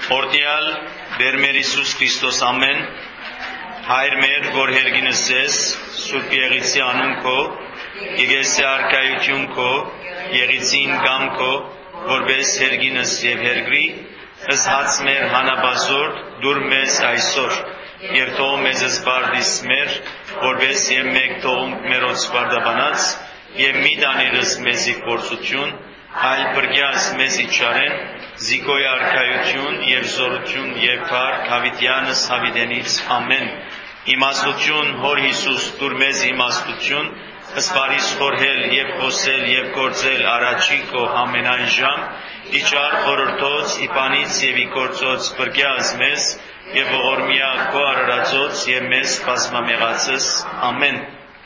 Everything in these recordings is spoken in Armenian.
Օրդյալ Բեր մեր Հիսուս Քրիստոս ամեն, Հայր մեր, որ հերգինս ես, Սուրբ Եղիցի անուն քո, Եկեղեցի արքայություն քո, Եղիցին կամ քո, որպես հերգինս եւ հերգրի, ըստ հաց մեր հանաբազոր, դուր մեզ այսօր, եւ թող մեզ զբարդիս մեր, որպես եւ մեկ թողունք մերոց բարդաբանած, եւ մի դանիրս մեզի փորձություն, այլ բրգյաս մեզի չարեն, Զիկոյ արքայություն եւ զորություն եւ փառք Հավիտյանս Հավիտենից ամեն։ Իմաստություն Հոր Հիսուս դուր մեզ իմաստություն, ըսպարիս խորհել եւ խոսել եւ գործել առաջի քո ամենայն ժամ, իջար խորհրդոց, իպանից եւ իգործոց բրգյաս մեզ եւ ողորմիա քո արարածոց եւ մեզ բազմամեղացս ամեն։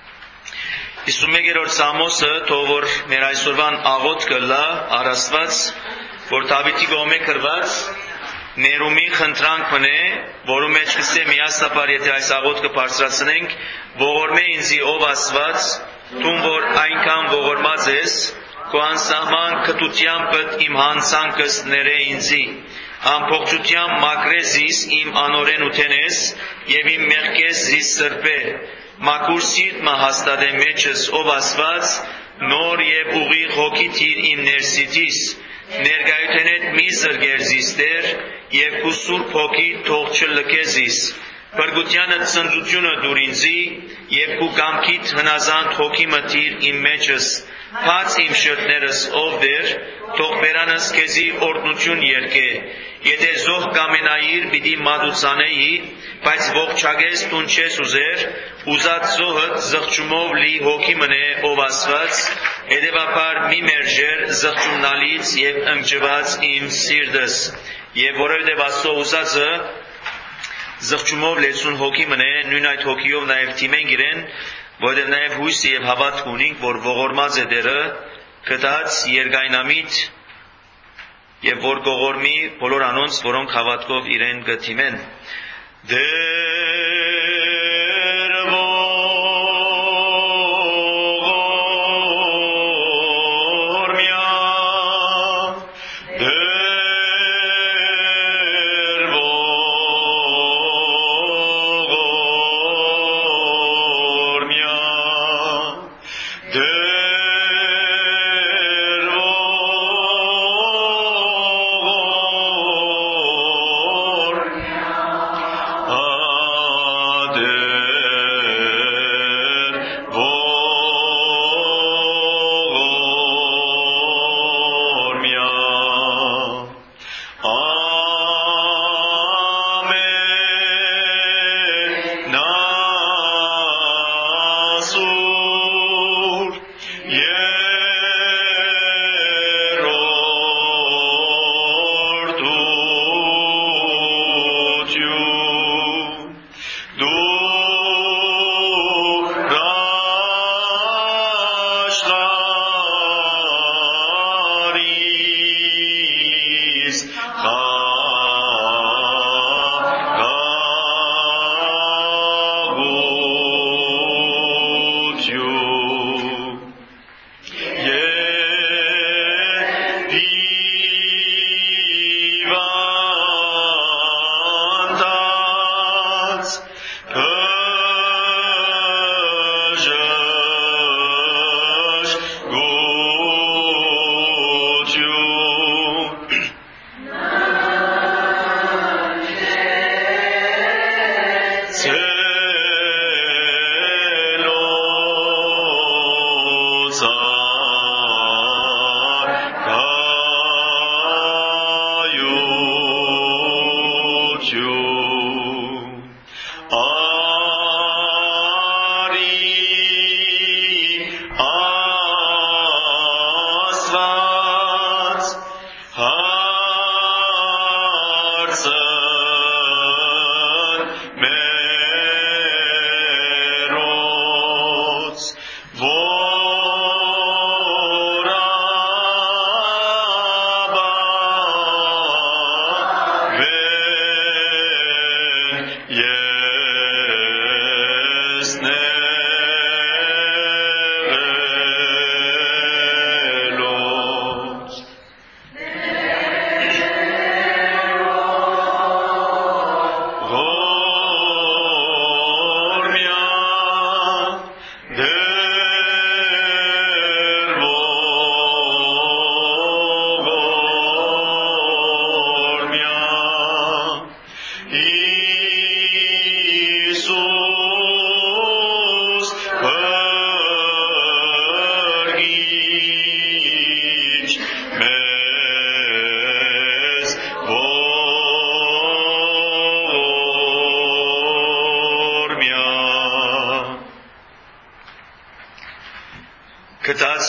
51-րդ Սամոսը թող որ մեր այսօրվան աղոթքը լա առասված, որ Դավիթի կողմէ գրված ներումի խնդրանք մնե, որում մեջ կսե միաստապար, եթե այս աղոթքը բարձրացնենք, ողորմե ինձի ով Աստված, տուն որ այնքան ողորմած ես, քո անսահման քտությամբ իմ հանցանքս ները ինձի, ամբողջությամբ մաքրես զիս իմ անօրեն ուտենես եւ իմ մեղքես զիս սրբե, մաքուր սիրտը հաստատե մեջս ով Աստված, նոր եւ ուղիղ հոգի թիր իմ ներսիտիս, ներկայութենետ մի զրգերզիս Տեր եւ քու սուրբ հոգի թող չլքեզիս, բրգությանը ծնծությունը դուր ինձի եւ քու կամքիդ հնազանդ հոգի մտիր իմ մեջս, բաց իմ շրթներս ով Տեր, թող բերանս քեզի օրհնություն երկե, եթե զոհ կամենայիր պիտի մատուցանեի, բայց ողջագես տուն չես ուզեր, ուզած զոհդ զղջումով լի հոգի մնե ով Աստված, հետևաբար մի մերժեր զղջումնալից եւ ընկճված իմ սիրտս, եւ որովհետեւ Աստծո ուզածը զղջումով լեցուն հոգի մնե, նույն այդ հոգիով նաեւ թիմենք իրեն, որովհետեւ նաեւ հույսը եւ հավատք ունենք, որ ողորմած է Տերը, գտած երկայնամիտ եւ որ գողորմի բոլոր անոնց, որոնք հավատքով իրեն գթիմեն։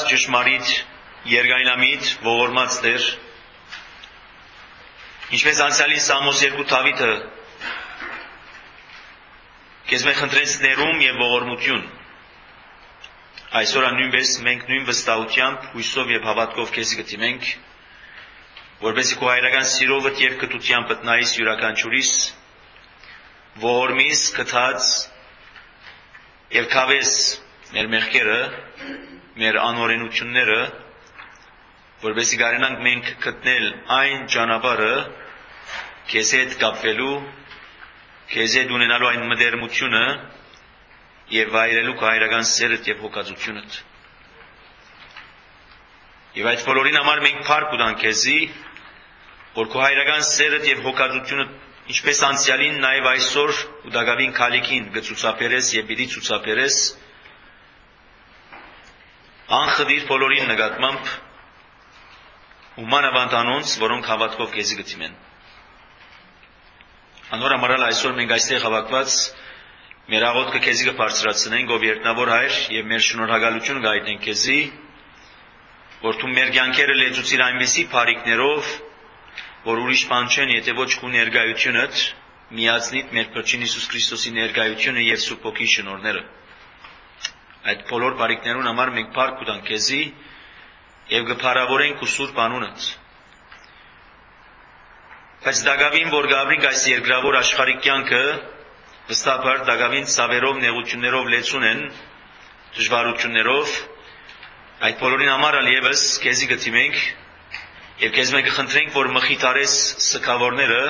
ճշմարիտ, երկայնամիտ, ողորմած Տեր, ինչպես անցյալին Սամոս 2 Դավիթը քեզ մենք խնդրեց ներում եւ ողորմություն, այսօր նույնպես մենք նույն վստահությամբ, հույսով եւ հավատքով քեզ գտիմենք, որպեսզի քո հայրական սիրովդ եւ կտությամբ տնայիս յուրաքանչյուրիս, ողորմիս, կթած եւ քավես մեր մեղքերը, մեր անօրենությունները, որպեսզի կարենանք մենք գտնել այն ճանապարհը քեզ հետ կապվելու, քեզ հետ ունենալու այն մտերմությունը եւ վայելելու քո հայրական սերդ եւ հոգածությունդ։ Եվ այդ բոլորին համար մենք փառք ունենք քեզի, որ քո հայրական սերդ եւ հոգածությունը ինչպես անցյալին նաեւ այսօր ու դակավին քալիքին գծուցաբերես եւ պիտի ցուցաբերես անխդիր բոլորին նկատմամբ ու մանավանդ անոնց, որոնք հավատքով քեզի գտիմեն։ Անորամարալ այսօր մենք այստեղ հավաքված մեր աղոթքը քեզի կբարձրացնենք, ով երկնավոր Հայր, եւ մեր շնորհակալություն կհայտնենք քեզի, որ դու մեր կյանքերը լեցուցիր այնպիսի բարիքներով, որ ուրիշ բան չեն, եթե ոչ քո ներկայությունդ, միացնիդ մեր Փրկին Հիսուս Քրիստոսի ներկայությունը եւ Սուրբ Հոգի շնորհները։ Այդ բոլոր բարիքներուն համար մենք փառք ունենք քեզի եւ կփառավորենք քո Սուրբ անունդ։ Բայց դակավին, որ գաբրինք այս երկրավոր աշխարհի կյանքը, վստահաբար դակավին ցավերով, նեղություններով լեցուն են, դժվարություններով, այդ բոլորին համար ալիևս քեզի գտիմենք եւ քեզ մենք խնդրենք, որ մխիթարես սքավորները,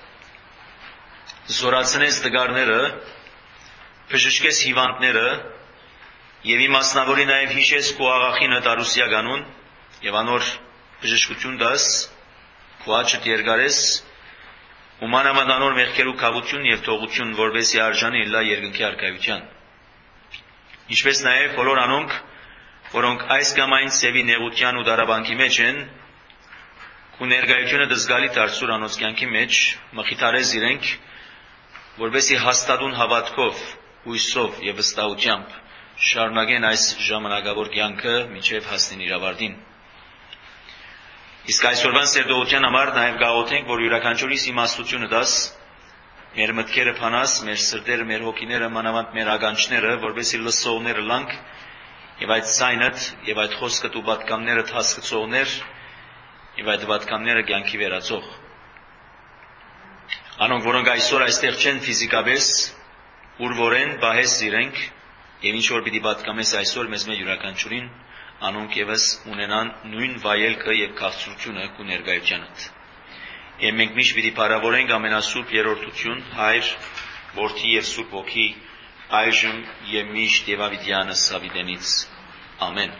զորացնես դգարները, բժշկես հիվանդները եւ իմաստնավորի նաեւ հիշես քո աղախինը Տարուսիականուն եւ անոր բժշկություն դաս, քո աչքդ երկարես, ու մանավանդ անոր մեղքերու կավություն եւ թողություն, որովհետեւ արժանի լա երկնքի արքայության։ Ինչպես նաեւ բոլոր անոնք, որոնք այս կամ այն ծևի նեղության ու դարաբանքի մեջ են, քո ներկայությունը դզգալի դարձուր անոնց կյանքի մեջ մխիթարես իրենք, որովհետեւ հաստատուն հավատքով, հույսով եւ վստահությամբ շարունակեն այս ժամանակավոր կյանքը մինչև հասնեն իր ավարտին։ Իսկ այսօրվան սերտողության համար նաև գաղութենք, որ յուրաքանչյուրիս իմաստությունը դաս, մեր մտքերը փանաս, մեր սրտերը, մեր հոգիները, մանավանդ մեր ականջները, որովհետեւ լսողները լանք, եւ այդ ցայնդ, եւ այդ խոսքդ ու պատկամները հասկացողներ, եւ այդ պատկամները կյանքի վերածող։ Անոնք, որոնք այսօր այստեղ չեն ֆիզիկապես, ուր որեն բահես իրենք, եւ ինչ որ պիտի պատկամես այսօր մեզ յուրաքանչյուրին, անոնք եւս ունենան նույն վայելքը եւ քաղցրությունը քո ներկայությանդ։ Եվ մենք միշտ պիտի փառավորենք ամենասուրբ երրորդություն, Հայր, Որդի եւ Սուրբ Հոգի, այժմ եւ միշտ եւ ավիտյանս ավիտենից։ Ամեն։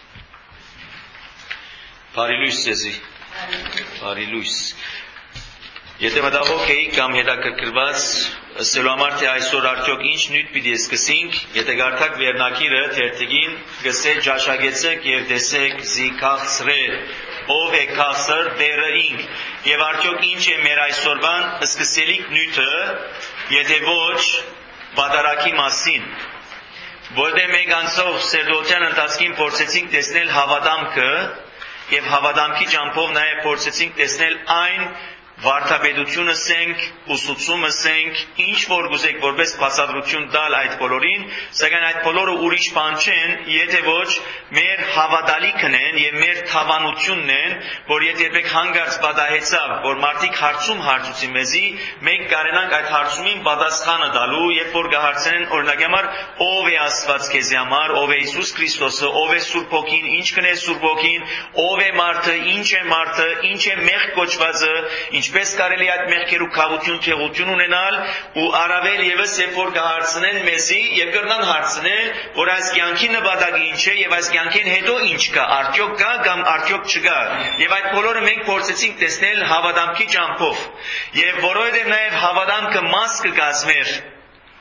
Բարի լույս ձեզի։ Բարի լույս։ Եթե մտահոգ էիք կամ հետաքրքրված ըսելու համար թե այսօր արդյոք ինչ նյութ պիտի սկսենք, եթե գարթակ վերնակիրը թերթիկին գսե ճաշակեցեք եւ տեսեք զի քաղցրեր, ով է քաղցր Տերը ինք, եւ արդյոք ինչ է մեր այսօրվան սկսելիք նյութը, եթե ոչ վատարակի մասին, որտեղ մենք անցող սերտողության ընթացքին փորձեցինք տեսնել հավատամքը եւ հավատամքի ճամփով նաեւ փորձեցինք տեսնել այն վարդապետությունը սենք, ուսուցումը սենք, ինչ որ գուզեք որպես բացատրություն տալ այդ բոլորին, սակայն այդ բոլորը ուրիշ բան չեն, եթե ոչ մեր հավատալիքն են եւ մեր թավանությունն են, որ եթե երբեք հանգարց պատահեցավ, որ մարդիկ հարցուցին մեզի, մենք կարենանք այդ հարցումին պատասխանը տալու, երբ որ կհարցնեն օրինակի համար, ով է Աստված քեզի համար, ով է Հիսուս Քրիստոսը, ով է Սուրբ Հոգին, ինչ կնե Սուրբ Հոգին, ով է մարդը, ինչ է մեղք կոչվածը, ինչպես կարելի այդ մեղքերու քավություն թեղություն ունենալ ու առավել եւս երբ որ կհարցնեն մեզի եւ կրնան հարցնել, որ այս կյանքի նպատակը ինչ է եւ այս կյանքին հետո ինչ կա, արդյոք կա կամ արդյոք չկա։ Եվ այդ բոլորը մենք փորձեցինք տեսնել հավատամքի ճամփով։ Եվ որովհետեւ նաեւ հավատամքը մաս կկազմեր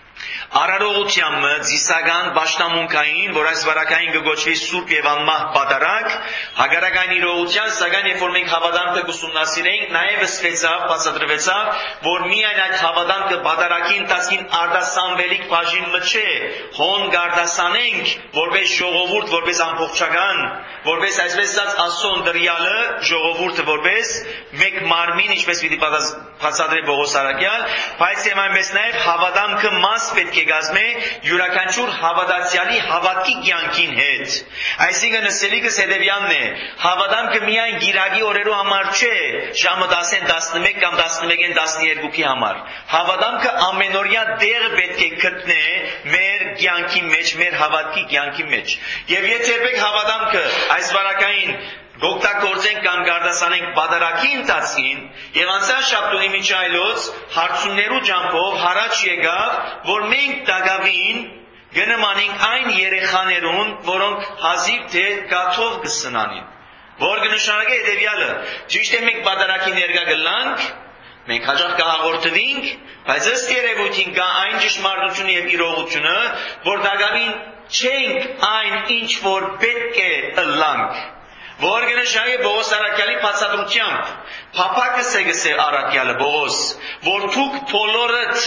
Արարողությամը զիսական պաշտամունքային, որ այս վարակային կգոչվի սուրբ եւ անմահ պատարակ, հագարակային իրողության, սակայն երբ որ մենք հավատամքը կուսումնասիրենք, նաեւ ստվեցավ, բացատրվեցավ, որ միայն այդ հավատամքը պատարակի ընթացքին արդասանվելիք բաժինը չէ, հոն գարդասանենք, որպես ժողովուրդ, որպես ամբողջական, որպես այսպես ասած ասոն դրյալը ժողովուրդը որպես մեկ մարմին, ինչպես պիտի բացատրի Պողոս Արաքյալ, բայց եւ այնպես նաեւ հավատամքը մաս պետք է գազմե յուրաքանչյուր հավատացյալի հավատքի կյանքին հետ։ Այսինքն ասելիքս հետեւյալն է. հավատամքը միայն գիրագի օրերու համար չէ, ժամը 10-11 կամ 11-12-ի համար։ Հավատամքը ամենօրյա դեր պետք է գտնե մեր կյանքի մեջ, մեր հավատքի կյանքի մեջ։ Եվ եթե երբեք հավատամքը այս վարակային գոկտակորձենք կամ գարդասանենք պատարակի ընթացքին եւ անցյալ շաբթի միջայլոց հարցումներու ջամփով հարաճ եկավ, որ մենք դակավին գնմանենք այն երեխաներուն, որոնք հազիվ թե գաթով կսնանին, որ կնշանակի հետեւյալը. ճիշտ է մենք պատարակի ներկա գլանք, մենք հաջող կհաղորդվենք, բայց ըստ երևույթին կա այն ճշմարտությունը եւ իրողությունը, որ դակավին չենք այն ինչ որ պետք է ըլլանք, որ կնշանակի Պողոս Արաքյալի բացատրությամբ, փափակս է գսե Արաքյալը Պողոս, որ դուք բոլորդ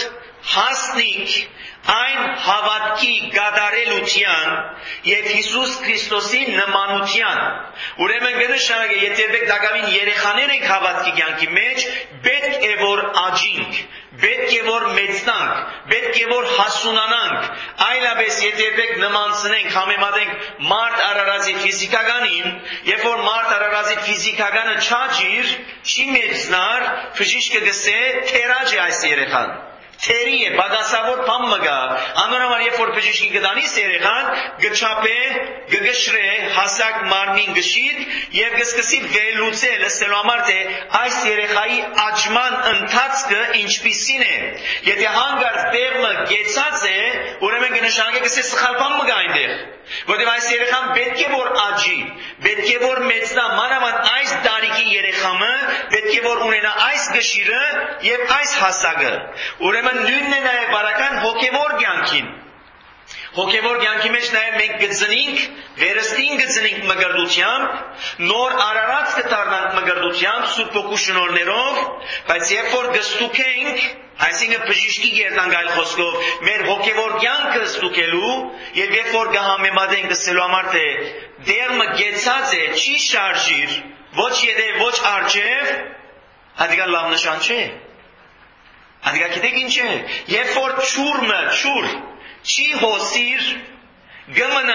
հասնիք այն հավատքի գադարելության եւ Հիսուս Քրիստոսի նմանության։ Ուրեմն կնշանակի, եթե երբեք դակավին երեխաներ եք հավատքի կյանքի մեջ, պետք է որ աճինք, պետք է որ մեծնանք, պետք է որ հասունանանք, այլապես եթե երբեք նմանցնենք, համեմատենք մարդ արարածի ֆիզիկականին, երբ որ մարդ արարածի ֆիզիկականը չաճիր, չի մեծնար, բժիշկը գսե թերաճ է այս երեխան։ Թերի է, բագասավոր բան մգա, անորոմար երբ որ բժիշկի գտանիս երեխան, գչապե, գգշրե, հասակ մարմին գշիտ, և գսկսի վերլուծել, ասելու համար թե այս երեխայի աճման ընթացքը ինչպիսին է, եթե հանգարց տեղը գեցած է, ուրեմն կնշանակի գսե սխալ բան մգա այնտեղ, որտեղ այս երեխան պետք է որ աճի, պետք է որ մեծնա, մանավանդ այս տարիքի երեխամը պետք է որ ունենա այս գշիրը եւ այս հասակը։ Ուրեմն նույնն է նաեւ բարական հոգեվոր կյանքին։ Հոգեվոր կյանքի մեջ նաեւ մենք գծնենք, վերստին գծնենք մգրդությամբ, նոր արարած կդառնանք մգրդությամբ, Սուրբ Հոգու շնորհներով, բայց երբ որ գստուկենք, այսինքն բժիշկի երտանք այլ խոսքով, մեր հոգեվոր կյանքը ստուկելու, եւ երբ որ կհամեմատենք ասելու համար թե դերմը գեցած է, չի շարժիր, ոչ յետև, ոչ արջև, հատիկա լավ նշան չէ։ Հատիկա գիտեք ինչ է, երբ որ չուր, չի հոսիր, գմնա,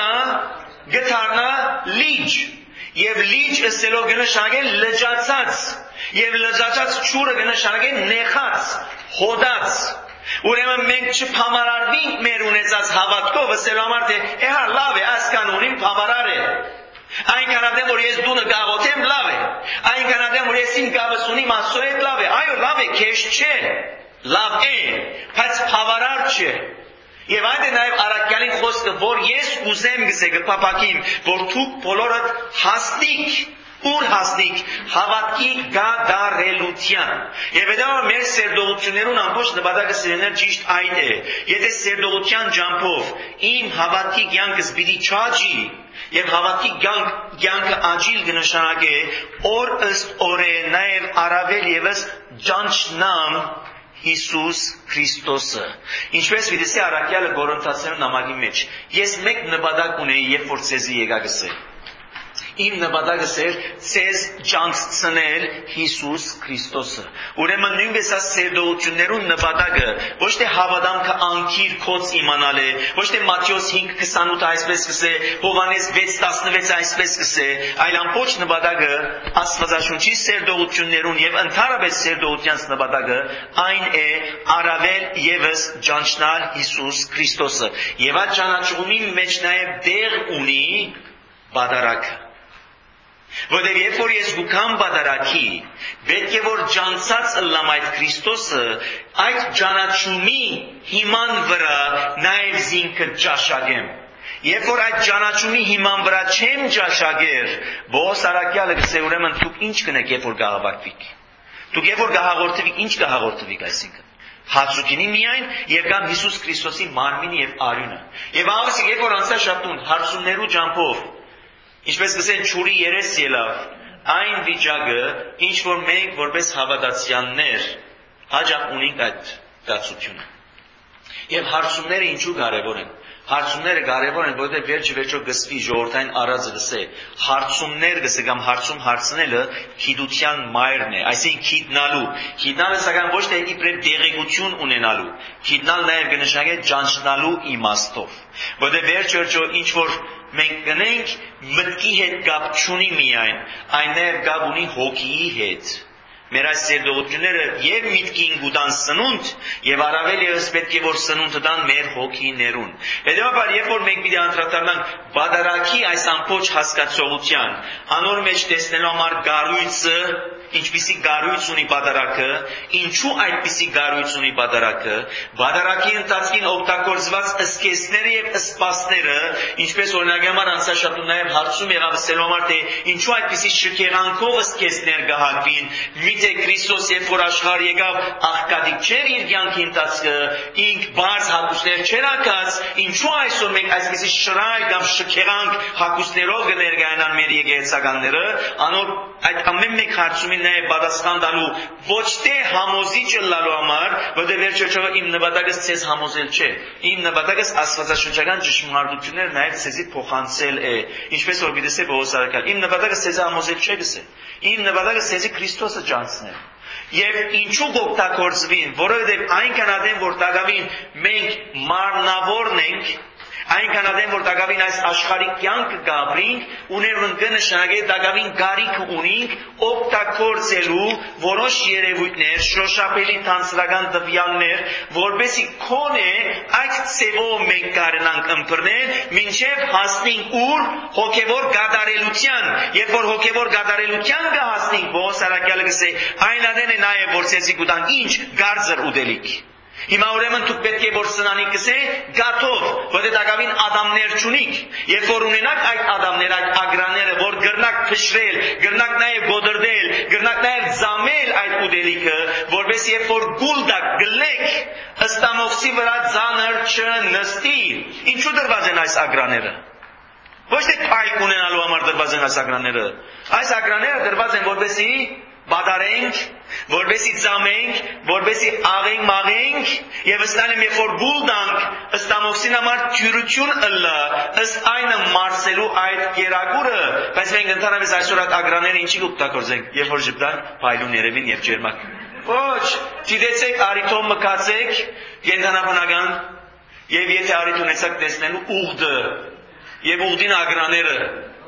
գթարնա լիճ, եւ լիճ ասելով կնշանակե լճացած, եւ լճացած չուրը կնշանակե նեխած, հոդած։ Ուրեմն մենք չփամարարվենք մեր ունեցած հավատքով, ասելու համար թե էհա լավ է, այս կանոնին փամարար է։ Այնքան արդեն որ ես դունը գաղոթեմ լավ է, այնքան արդեն որ ես իմ գավս ունիմ Աստծո հետ լավ է, այո լավ է, քեզ չէ, լավ է, բայց փավարար չէ։ Եվ այդ է նաև Արաքյալին խոսքը, որ ես ուզեմ գսե կփափակիմ, որ դուք բոլորդ հասնիք, ուր հասնիք հավատքի գադարելության։ Եվ դա մեր սերդողություններուն ամբողջ նպատակը սիրելիներ ճիշտ այդ է։ Եթե սերդողության ջամփով իմ հավատքի կյանքս պիտի չաճի, եւ հավատքի կյանքը աճիլ կնշանակե օր ըստ օրե նաև առավել եւս ճանչնամ Հիսուս Քրիստոսը։ Ինչպես vidisi Արաքյալը Գորընթացիներու նամակի մեջ։ Ես մեկ նպատակ ունեի, երբ որ ցեզի եկա գսել։ Իմ նպատակս էր ցեզ ճանցնել Հիսուս Քրիստոսը։ Ուրեմն նույնպես այս սերդողություններուն նպատակը ոչ թե հավատամքը անկիր կոց իմանալ է, ոչ թե Մատթեոս 5:28 այսպես կսե, Հովհաննես 6:16 այսպես կսե, այլ ամբողջ նպատակը Աստվածաշունչի սերդողություններուն եւ ընդհանրապես սերդողությանց նպատակը այն է առավել եւս ճանչնալ Հիսուս Քրիստոսը։ Եվ այդ ճանաչումի մեջ նաեւ դեր ունի պատարակը։ Որտեղ երբ որ ես գուքամ պատարակի, պետք է որ ճանցած ըլլամ այդ Քրիստոսը, այդ ճանաչումի հիման վրա նաև զինքը ճաշակեմ։ Երբ որ այդ ճանաչումի հիման վրա չեմ ճաշակեր, Պողոս Արաքյալը գսե ուրեմն դուք ինչ կնեք, երբ որ գահավարվիք։ Դուք երբ որ գահաղորդվիք, ինչ կհաղորդվիք այսինքն։ Հացուկինի միայն եւ կամ Հիսուս Քրիստոսի մարմինը եւ արյունը։ Եվ աղսիկ երբ որ անցա շաբթուն հարցումներու ջամփով, ինչպես կսեն ճուրի երես ելավ, այն վիճակը, ինչ որ մենք որպես հավատացյալներ հաջող ունենք այդ դարձությունը։ Եվ հարցումները ինչու կարևոր են։ Հարցումները կարևոր են, որովհետև վերջը գսվի ժողովրդային արածը գսե, հարցումներ գսե կամ հարցում հարցնելը գիտության մայրն է, այսինքն գիտնալու։ Գիտնալը սակայն ոչ թե իբրև դեղեցություն ունենալու, գիտնալ նաև կնշանակե ճանչնալու իմաստով։ Որովհետև վերջը ինչ որ մենք կնենք մտքի հետ կապ չունի միայն, այն նաև կապ ունի հոգիի հետ։ Մեր այս սերդողությունները եւ միտքին գուտան սնունդ եւ առավել եւս պետք է որ սնունդը տան մեր հոգիներուն։ Հետևաբար երբ որ մենք պիտի անդրադառնանք բادرակի այս ամբողջ հասկացողության, անոր մեջ տեսնելու համար գառույցը, ինչպիսի գառույց ունի բادرակը, ինչու այդպիսի գառույց ունի բادرակի ընթացքին օգտագործված ըսկեսները եւ ըսպասները, ինչպես օրինակհամար անցաշաբթում նաեւ հարցում եղավ ասելու համար թե ինչու այդպիսի շքեղանքով ըսկեսներ գահակվին, Միթե Քրիստոս երբ որ աշխարհ եկավ աղքատիկ չէր իր կյանքի ընթացքը, ինք բարձ հագուստներ չէր ակած, ինչու այսօր մենք այսպիսի շռայլ կամ շքեղանք հագուստներով կներկայանան մեր եկեղեցականները, անոր այդ ամեն մեկ հարցումին նաև պատասխան տալու ոչ թե համոզիչ լալու համար, որտեղ վերջը իմ նպատակս ցեզ համոզել չէ, իմ նպատակս աստվածաշնչական ճշմարտությունները նաև ցեզի փոխանցել է, ինչպես որ գիտես Պողոս արաքյալ, իմ նպատակս ցեզի համոզել չէ գսե, իմ նպատակս ցեզի Քրիստոսը ջանցնել։ Եվ ինչու կօգտագործվին, որովհետև այնքան ադեմ որ տակավին մենք մարմնավորն ենք, այնքան ադեմ որ տակավին այս աշխարհի կյանքը գաբրինք, ուներուն կնշանակե տակավին գարիք ունենք օգտագործելու որոշ երևույթներ, շոշափելի թանցրական տվյալներ, որբեսի քոնե այդ ծևով մենք կարենանք ըմբռնել, մինչև հասնենք ուր հոգևոր գադարելության, երբ որ հոգևոր գադարելության կհասնենք, Պողոս արաքյալը գսե, այն ադեն է նաև որ ցեզի կուտան ինչ գարձր ուտելիք։ Հիմա ուրեմն դուք պետք է որ սնանիք կսե գաթով, որտեղ տակավին ադամներ չունիք, երբ որ ունենաք այդ ադամներ, այդ ագրաները, որ գրնակ փշրել, գրնակ նաև գոդրդել, գրնակ նաև զամել այդ ուտելիքը, որպես երբ որ գուլդակ գլեք, ըստամոքսի վրա ծանր չնստի։ Ինչու դրված են այս ագրաները։ Ոչ թե փայք ունենալու համար դրված են այս ագրաները։ Այս ագրաները դրված են որպեսի բادرենք, որպեսի ծամենք, որպեսի աղենք մաղենք եւ ըստանում երբ որ գուլդանք ըստամոքսին համար թյուրություն ըլլա, ըստ այնը մարսելու այդ գերագուրը, բայց մենք ընդհանրապես այսօր այդ ագրանները ինչի կօգտագործենք, երբ որ ժպտան փայլուն երևին եւ ջերմակ։ Ոչ, դիտեցեք արիթով մկացեք, կենդանաբանական եւ եթե արիթ ունեցաք տեսնելու ուղդը եւ ուղդին ագրաները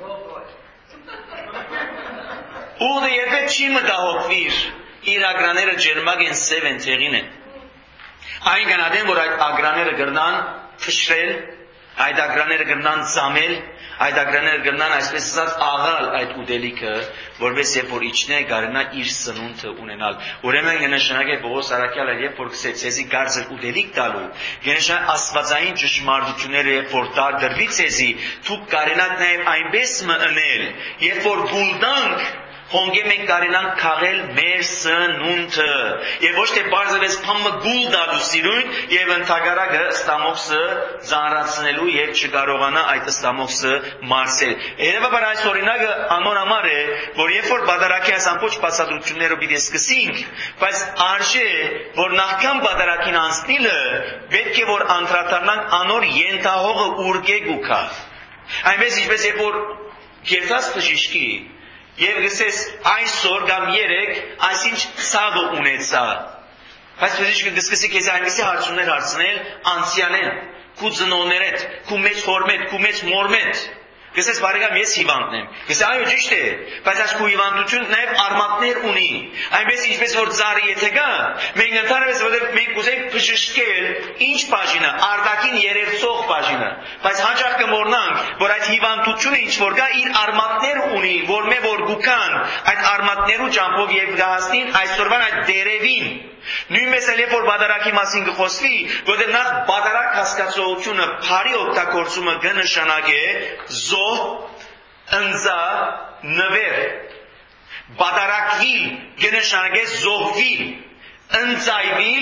Ուղդը եթե չի մտահոգվիր, իր ագրաները ջերմակ են, սև են, թեղին են։ Այնքան ադեմ, որ այդ ագրաները գրնան փշրել, այդ ագրաները գրնան ծամել, այդ ագրաները գրնան այսպես ասած աղալ այդ ուտելիքը, որպես երբ որ իջնե կարենա իր սնունդը ունենալ։ Ուրեմն կնշանակե Պողոս արաքյալը երբ որ գսե ցեզի գարձր ուտելիք տալու, կնշանակե աստվածային ճշմարտությունները երբ որ դրվի ցեզի, դուք կարենաք նաև այնպես մընել, երբ որ գուլդանք Հոնգե մենք կարենանք քաղել մեր սնունդը եւ ոչ թե բարձրես փամը գուլ դալու սիրուն եւ ընդհակառակը ըստամոքսը զանրացնելու եւ չկարողանա այդ ըստամոքսը մարսել։ Երևաբար այս օրինակը անոր համար է, որ երբ որ բادرակի այս ամբողջ բացատրությունները պիտի սկսենք, բայց արժե որ նախքան բادرակին անցնելը պետք է որ անդրադառնանք անոր ենթահողը ուրգե գուքա։ Այնպես ինչպես երբ որ գերտաս բժիշկի Եվ գսես այսօր կամ երեք այսինչ ցավը ունեցա։ Բայց բժիշկը գսկսի քեզ այնպիսի հարցումներ հարցնել անցյալեն, քու ծնողներդ, քու մեծ խորմետ, քու մեծ մորմետ։ Գսես բարեկամ ես հիվանդն եմ։ Գսե այո ճիշտ է, բայց այս քու հիվանդությունը նաև արմատներ ունի։ Այնպես ինչպես որ ծառի եթե գա, մենք ընդհանրապես որովհետև մենք ուզենք բժշկել ինչ բաժինը, արտաքին երերցող բաժինը, բայց հաջող կմոռնանք, որ այդ հիվանդությունը ինչ որ գա իր արմատներ ունի, որ մե որ գուքան այդ արմատներու ճամփով եւ գահստին այսօրվան այդ դերևին Նույնպես էլ երբ որ բادرակի մասին կխոսվի, որտեղ նախ բادرակ հասկացողությունը բարի օգտագործումը կնշանակե զոհ, ընձա, նվեր։ Բادرակվիլ կնշանակե զոհվիլ, ընձայվիլ,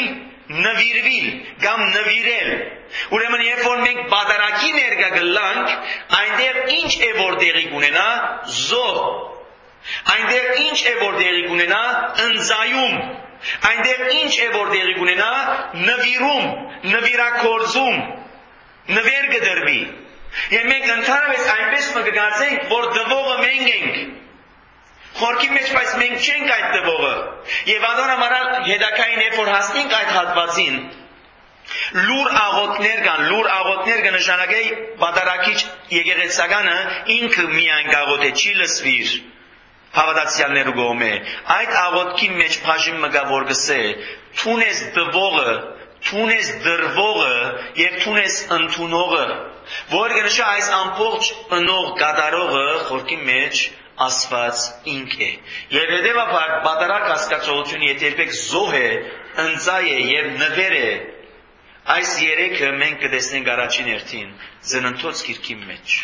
նվիրվել կամ նվիրել։ Ուրեմն երբ որ մենք բادرակի ներկա գլանք, այնտեղ ինչ է որ տեղի կունենա զոհ։ Այնտեղ ինչ է որ տեղի կունենա ընձայում։ Այնտեղ ինչ է որ տեղի կունենա նվիրում, նվիրակորձում, նվեր կդրվի։ Եվ մենք ընդհանրապես այնպես կգացենք, որ դվողը մենք ենք։ Խորքի մեջ բայց մենք չենք այդ դվողը։ Եվ անորամարալ հետաքային երբ որ հասնենք այդ հատվածին, լուր աղոթներ կան նշանակե բادرակիչ եկեղեցականը ինքը միայն գաղոթե չի լսվիր հավատացյալներու կողմէ։ Այդ աղոթքի մեջ բաժին մգա որ գսե թունես դվողը, թունես դրվողը եւ թունես ընդունողը, որ կնշա այս ամբողջ ընող գադարողը խորքի մեջ ասված ինք է։ Եվ հետևաբար բادرակ հասկացողությունը եթե երբեք զոհ է, ընձայ է եւ նվեր է, այս երեքը մենք կտեսնենք առաջին հերթին Ծննդոց գիրքի մեջ։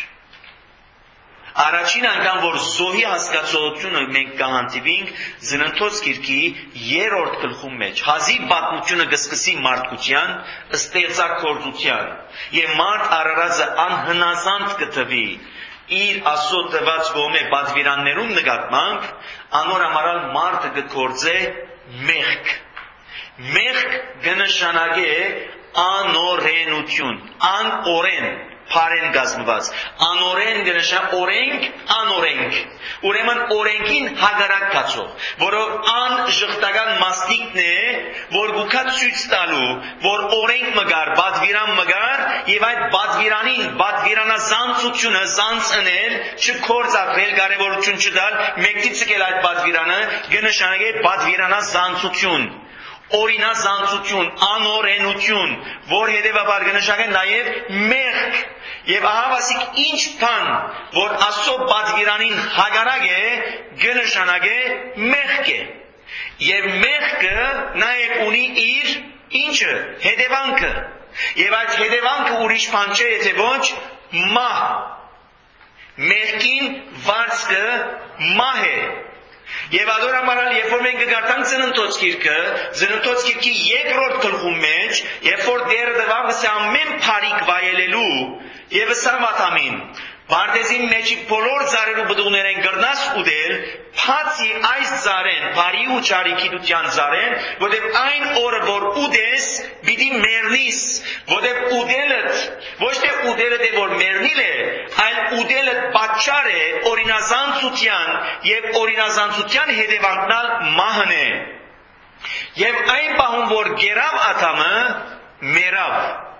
Առաջին անգամ որ զոհի հասկացողությունը մենք կհանդիպենք Ծննդոց գիրքի 3-րդ գլխում մեջ։ Հազիվ պատմությունը կսկսի մարդկության ստեղծագործության եւ մարդ արարածը անհնազանդ կտվի իր Աստծո տված կողմէ պատվիրաններուն նկատմամբ, անորամարալ մարդը կգործե մեղք։ Մեղք կնշանակե անօրենություն, անօրեն, փարեն գազմված։ Անօրեն կնշանակե օրենք, անօրենք։ Ուրեմն օրենքին հակառակ կացող, որով անժխտական մասնիկն է, որ գուքա ցույց տալու, որ օրենք մգար, պատվիրան մգար, եւ այդ պատվիրանին, պատվիրանազանցությունը զանցնել, չկործակրել, կարևորություն չտալ, մեկտի ցկել այդ պատվիրանը, կնշանակե պատվիրանազանցություն, օրինազանցություն, անօրենություն, որ հետևաբար կնշանակե նաեւ մեղք։ Եվ ահավասիկ ինչ բան, որ Աստծո պատվիրանին հակառակ է, կնշանակե մեղք է։ Եվ մեղքը նաեւ ունի իր ինչը, հետևանքը։ Եվ այդ հետևանքը ուրիշ բան չէ, եթե ոչ մահ։ Մեղքին վարձքը մահ է։ Եվ adoramaral երբ որ մենք գարտանք Ծննդոց գիրքի 2-րդ գլխում մեջ, երբ որ դերը դվաղս ամեն փարիկ վայելելու եւ սամաթամին Բարտեզին մեջի բոլոր ծառերու բդուղներ են գրնաս ուդել, փացի այս ծառեն, բարի ու ճարիքիտության ծառեն, որտեղ այն օրը որ ուդես, պիտի մեռնիս, որտեղ ուդելդ, ոչ թե ուդելդ է որ մեռնիլ է, այլ ուդելդ պատճառ է օրինազանցության եւ օրինազանցության հետևանքնալ մահն է։ Եվ այն պահում որ գերավ աթամը, մեռավ։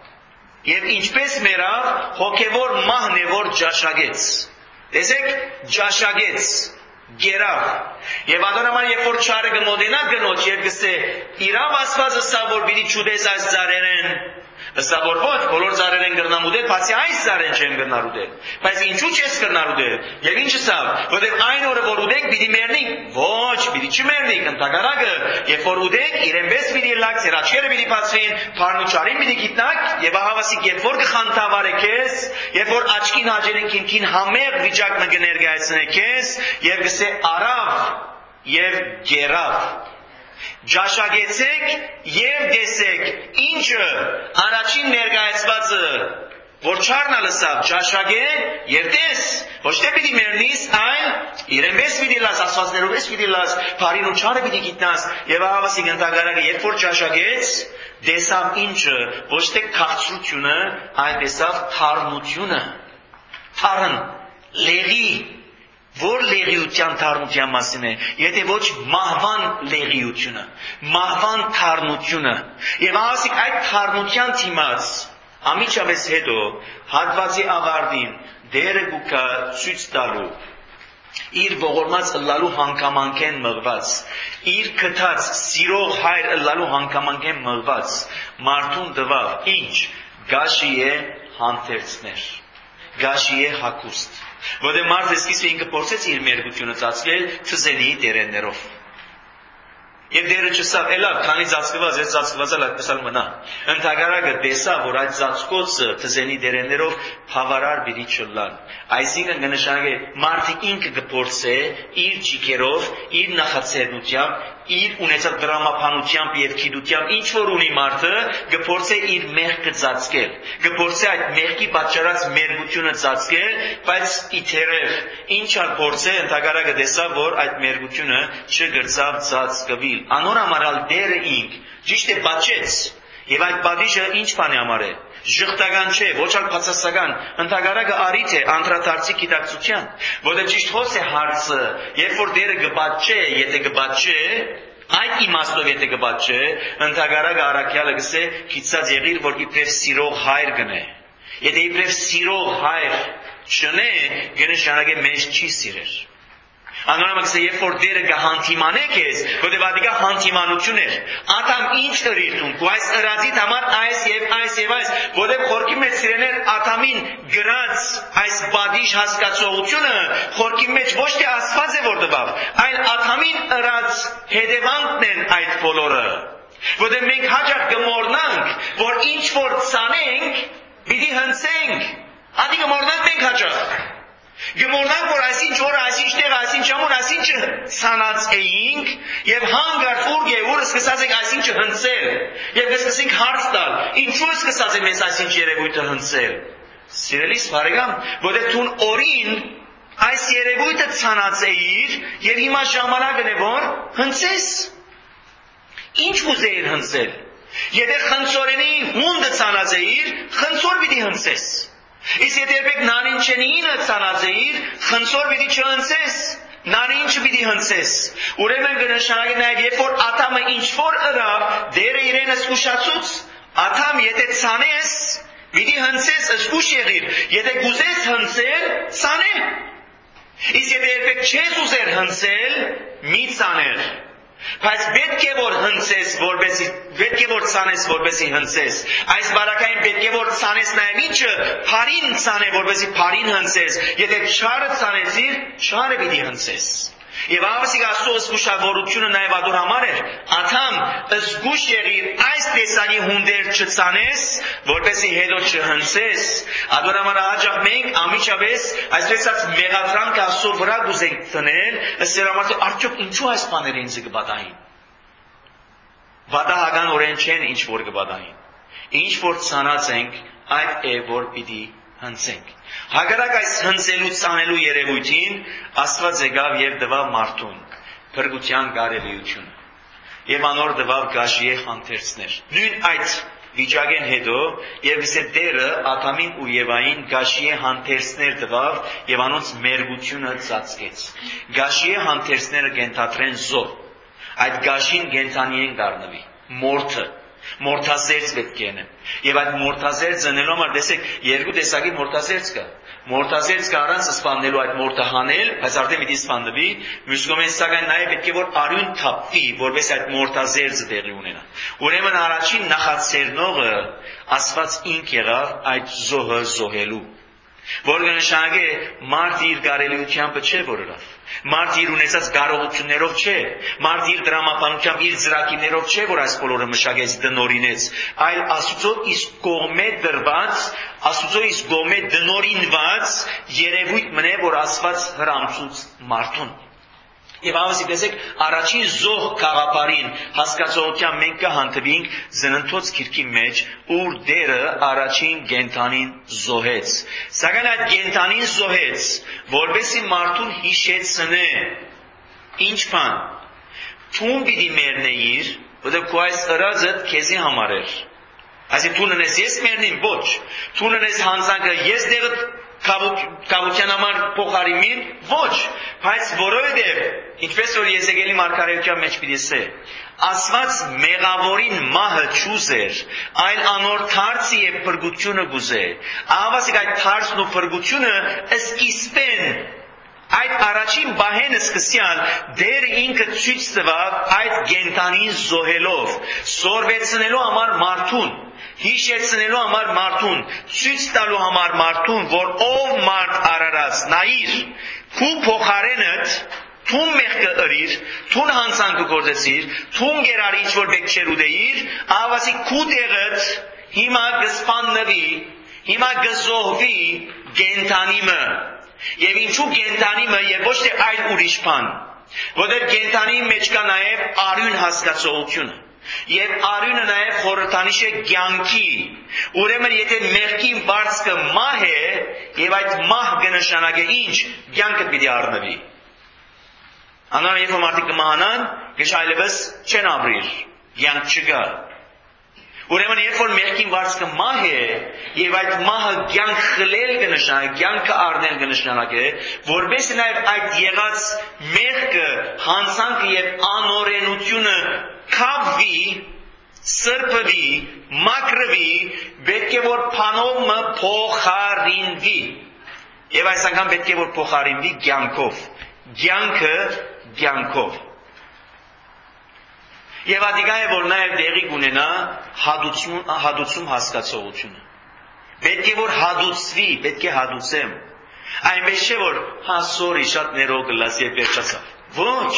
Եվ ինչպես մեռավ, հոգևոր մահն է որ ջաշագեց։ Տեսեք, ջաշագեց, գերավ։ Եվ adoramaral երբ որ չարը գմոդենա գնոջ եւ գսե, իրավ ասվածը սա որ պիտի ճուդես այս ծառերեն, սա որ ոչ, բոլոր ծառեր են գրնամ ուդել, բացի այս ծառեն չեն գրնար ուդել։ Բայց ինչու չես գրնար ուդել։ Եվ ինչը սա, որտեղ այն օրը որ ուդենք պիտի մեռնենք, ոչ, պիտի չմեռնենք, ընդհակառակը, երբ որ ուդենք, իրենպես պիտի լաք, ձեր աչքերը պիտի բացվին, փառնուճարին պիտի գիտնաք, եւ ահավասիկ երբ որ կխանթավարե քեզ, երբ որ աչքին հաջելենք ինքին համեղ վիճակը կներկայացնե քեզ, եւ գսե արավ եւ գերավ։ Ջաշագեցեք եւ տեսեք ինչը առաջին ներկայացվածը որ չարնա լսավ ջաշագե եւ տես ոչ թե պիտի մեռնիս այլ իրենպես պիտի լաս ասվածներովես պիտի լաս բարին ու չարը պիտի գիտնաս եւ ահավասիկ ընդհակառակը երբ որ ջաշագեց տեսավ ինչը ոչ թե քաղցրությունը այլ տեսավ թարնությունը թարն լեղի որ լեղիության թարնության մասին է, եթե ոչ մահվան լեղիությունը, մահվան թարնությունը, եւ ասիկ այդ թարնության թիմաց, ամիջապես հետո, հատվածի ավարտին, դերը գուկա ցույց տալու, իր ողորմած ըլլալու հանգամանքեն մղված, իր կթած սիրող հայր ըլլալու հանգամանքեն մղված, մարդուն դվավ, ինչ, գաշի է հանթերցներ, գաշի է հակուստ, որտեղ մարդը սկիզբը ինքը փորձեց իր մերգությունը ծածկել թզենի տերեններով։ Եվ դերը չսավ, էլավ, քանի ծածկված, ես ծածկվածալ այդպեսալ մնա։ Ընթագարակը տեսավ, որ այդ ծածկոցը թզենի դերեներով բավարար բիդի չլան։ Այսինքն կնշանակե մարդը ինքը կփորձե իր ջիքերով, իր նախաձեռնությամբ, իր ունեցած դրամապանությամբ եւ գիտությամբ, ինչ որ ունի մարդը, կփորձե իր մեղքը ծածկել։ Կփորձե այդ մեղքի պատճառած մերգությունը ծածկել, բայց իթերև ինչալ փորձե ընթագարակը տեսավ, որ այդ մերգությունը չգրծավ ծածկվիլ։ Անոր համարալ դերը ինք, ճիշտ է բաճեց, եւ այդ պատիժը ինչ բան է համար է, ժխտական չէ, ոչ ալ բացասական, ընդհանրակը արիթ է անդրադարձի գիտակցության, որտեղ ճիշտ խոս է հարցը, երբ որ դերը կբաճե, եթե կբաճե, այդ իմաստով եթե կբաճե, ընդհանրակը առաքյալը գսե գիծած եղիր, որ իբրև սիրող հայր գնե, եթե իբրև սիրող հայր չնե, կնշանակե մեզ չի սիրեր։ Անորամը գսե, երբ որ դերը կհանդիմանե քեզ, որտեղ ադիկա հանդիմանություն էր, ատամ ինչ ըրիրտում, ու այս ըրածիտ համար այս եւ այս եւ այս, որտեղ խորքի մեջ սիրեներ ատամին գրած այս բադիժ հասկացողությունը, խորքի մեջ ոչ թե Աստված է որ տվավ, այլ ատամին ըրած հետևանքն են այդ բոլորը, որտեղ մենք հաճախ կմոռնանք, որ ինչ որ ցանենք, պիտի հնցենք, ադի կմոռնանք մենք հաճախ։ Գմորնանք, որ այսինչ օրը, այսինչ տեղ, այսինչ ամուր, այսինչը ցանած էինք եւ հանգարտ ուր գեուրը սկսած ենք այսինչը հնցել եւ սկսենք հարց տալ, ինչու է սկսած է մեզ այսինչ երևույթը հնցել։ Սիրելիս բարեկամ, որտեղ դու օրին այս երևույթը ցանած էիր եւ հիմա ժամանակն է որ հնցես։ Ինչ ուզեիր հնցել։ Եթե խնձորենի հունդը ցանած էիր, խնձոր պիտի հնցես։ Իսկ եթե երբեք նարինջենինը ցանած էիր, խնձոր պիտի չհնցես, նարինջը պիտի հնցես։ Ուրեմն կնշանակի նաև երբ որ ատամը ինչ որ ըրավ, դերը իրենս ուշացուց, ատամ եթե ցանես, պիտի հնցես, զգուշ եղիր, եթե գուզես հնցել, ցանե։ Իսկ եթե երբեք չես ուզեր հնցել, մի ցաներ։ Բայց պետք է որ հնցես, որբեսի պետք է որ ցանես, որբեսի հնցես։ Այս բարակային պետք է որ ցանես նաև ինչը, փարին ցանե, որբեսի փարին հնցես։ Եթե չարը ցանեցիր, չարը պիտի հնցես։ Եվ ավասիկ Աստծո զգուշավորությունը նաև ադոր համար էր, աթամ զգուշ եղիր այս տեսանի հունդեր չցանես, որպեսի հետո չհնցես։ Ադոր համար հաճախ մենք ամիջապես այսպես ասած մեղադրանք Աստծո վրա գուզենք տնել, սերամարտը արդյոք ինչու այս բաները ինձ կբադային։ Վատահական օրեն չեն ինչ որ կբադային։ Ինչ որ ցանած ենք, այդ է որ պիտի հնցենք։ Հակառակ այս հնցելու ցանելու երևույթին Աստված եկավ եւ տվավ մարդուն փրկության կարելիությունը եւ անոր տվավ գաշիե հանդերձներ։ Նույն այդ վիճակեն հետո եւ իսկ դերը Ադամին ու Եվային գաշիե հանդերձներ տվավ եւ անոնց մերգությունը ծածկեց։ Գաշիե հանդերձները կենթադրեն զո։ Այդ գաշին կենթանի են դառնվի մորթը մորթազերծ պետք է են։ Եվ այդ մորթազերծը նելով համար տեսեք երկու տեսակի մորթազերծ կա։ Մորթազերծ կա առանց սպանելու այդ մորթը հանել, բայց արդեն պիտի սպանվի, մյուս կողմից սակայն նաև պետք է որ արյուն թափվի, որպես այդ մորթազերծը տեղի ունենա։ Ուրեմն առաջին նախաձեռնողը Աստված ինք եղավ այդ զոհը զոհելու։ Որ կնշանակե մարդը իր կարելիությամբ չէ որ ըրավ։ Մարդը իր ունեցած կարողություններով չէ, մարդը իր դրամապանությամբ, իր ծրագիրներով չէ, որ այս բոլորը մշակեց դնորինեց, այլ Աստծո իսկ կողմե դրված, Աստծո իսկ կողմե դնորինված երևույթ մնե, որ Աստված հրամցուց մարդուն։ Եվ ավասի տեսեք, առաջին զոհ գաղափարին հասկացողությամբ մենք կհանդիպենք Ծննդոց գիրքի մեջ, ուր դերը առաջին կենդանին զոհեց։ Սակայն այդ կենդանին զոհեց, որպեսզի մարդուն հիշեցնե, ինչ բան, թուն պիտի մեռնեիր, որտեղ քո այս ըրածը քեզի համար էր։ Այսինքն թուն ունես ես մեռնիմ, ոչ, թուն ունես հանձանքը ես դեղը կավության համար փոխարինին, ոչ, բայց որովհետև ինչպես որ Եզեկիելի մարգարեության մեջ պիտի ասե, Աստված մեղավորին մահը չուզեր, այլ անոր թարցի եւ փրկությունը գուզե։ Ահավասիկ այդ թարցն ու փրկությունը սկիզբեն այդ առաջին բահենը սկսյալ դեր ինքը ցույց տվավ այդ գենտանին զոհելով, սորվեցնելու համար մարդուն, հիշեցնելու համար մարդուն, ցույց տալու համար մարդուն, որ ով մարդ արարած, նայիր, քու փոխարենդ Թուն մեղքը ըրիր, թուն հանցանքը գործեցիր, թուն գերար ինչ որ բեք չեր ուդեիր, ավասի քու տեղդ հիմա գսպաննվի, հիմա գզոհվի գենթանիմը։ Եվ ինչու գենթանիմը եւ ոչ թե այլ ուրիշ բան։ Որտեղ գենթանի մեջ կա նաեւ արյուն հասկացողությունը։ Եվ արյունը նաև խորհրդանիշ է կյանքի։ Ուրեմն եթե մեղքին բարձկը մահ է, եւ այդ մահ կնշանակե ինչ, կյանքը պիտի առնվի։ Անոր երբ մարդիկ կմահանան, քիչ այլևս չեն ապրիր, կյանք չկա։ Ուրեմն երբ որ մեղքին բարձկը մահ է, եւ այդ մահը կյանք խլել կնշանակե, կյանքը առնել կնշանակե, որպես նաև այդ եղած մեղքը, հանցանքը եւ անօրենությունը կապվի, սրբվի, մաքրվի, պետք է որ փանոմը փոխարինվի։ Եվ այս անգամ պետք է որ փոխարինվի կյանքով, կյանքը կյանքով։ Եվ ադիգա է որ նաև դեղի կունենա հադուցում հասկացողությունը։ Պետք է որ հադուցվի, պետք է հադուցեմ։ Այնպես չէ որ սորի շատ ներող գլաս եւ վերջացավ։ Ոչ։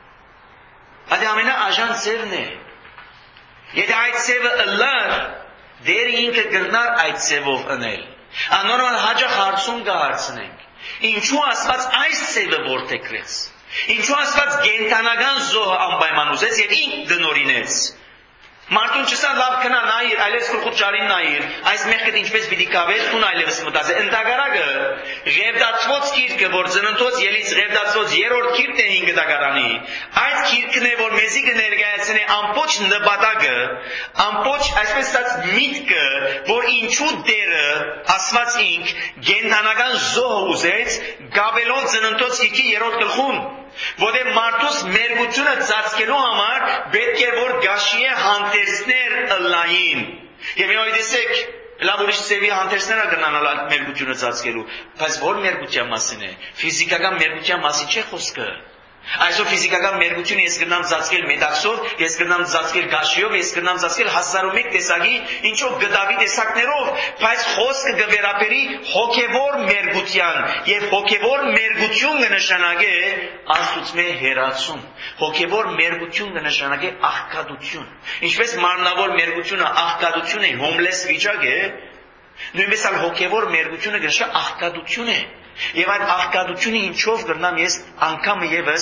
Այդ ամենաաժան ծևն է։ Եթե այդ ծևը ըլլար, դեր ինքը գնար այդ ծևով ընել։ Անորմալ հաջող հարցում կհարցնենք։ Ինչու Աստված այս ծևը որդեգրեց։ Ինչու Աստված գենթանական զոհը անպայման ուզեց եւ ինք դնորինեց։ Մարդուն չսա լավ քնա նայիր, այլևս գլխուց ճարին նայիր, այս մեղքդ ինչպես պիտի կավեր, տուն այլևս մտածե։ Ընդհակառակը Ղևդացված գիրքը, որ ծննդոց ելից Ղևդացված երրորդ գիրքն է 5 դագարանի, այդ գիրքն է, որ մեզի կներկայացնի ամբողջ նպատակը, ամբողջ այսպես ասած միտքը, որ ինչու Տերը Աստված ինք գենթանական զոհ ուզեց Գաբելոն ծննդոց գիրքի երրորդ գլխում։ Որտեղ մարդուս մերգությունը ծածկելու համար պետք է որ գաշի է հանդերձներ ըլլային։ Եվ մի տեսեք, լավ ուրիշ ծևի հանդերձները կնանալ մերգությունը ծածկելու, բայց որ մերգության մասին է, ֆիզիկական մերգության մասին չէ խոսքը։ Այսօր ֆիզիկական մերգությունը ես կնամ ծածկել մետաքսով, ես կնամ ծածկել գաշիով, ես կնամ ծածկել 1001 տեսակի ինչով գդավի տեսակներով, բայց խոսքը կվերապերի հոգևոր մերգության եւ հոգևոր մերգություն կնշանակե Աստծո հերացում։ Հոգևոր մերգություն կնշանակե աղքատություն։ Ինչպես մարմնավոր մերգությունը աղքատություն է, հոմլես վիճակ է, նույնպես էլ հոգևոր մերգությունը կնշանակե աղքատություն է։ Եվ այդ աղքատությունը ինչով կրնամ ես անգամ եւս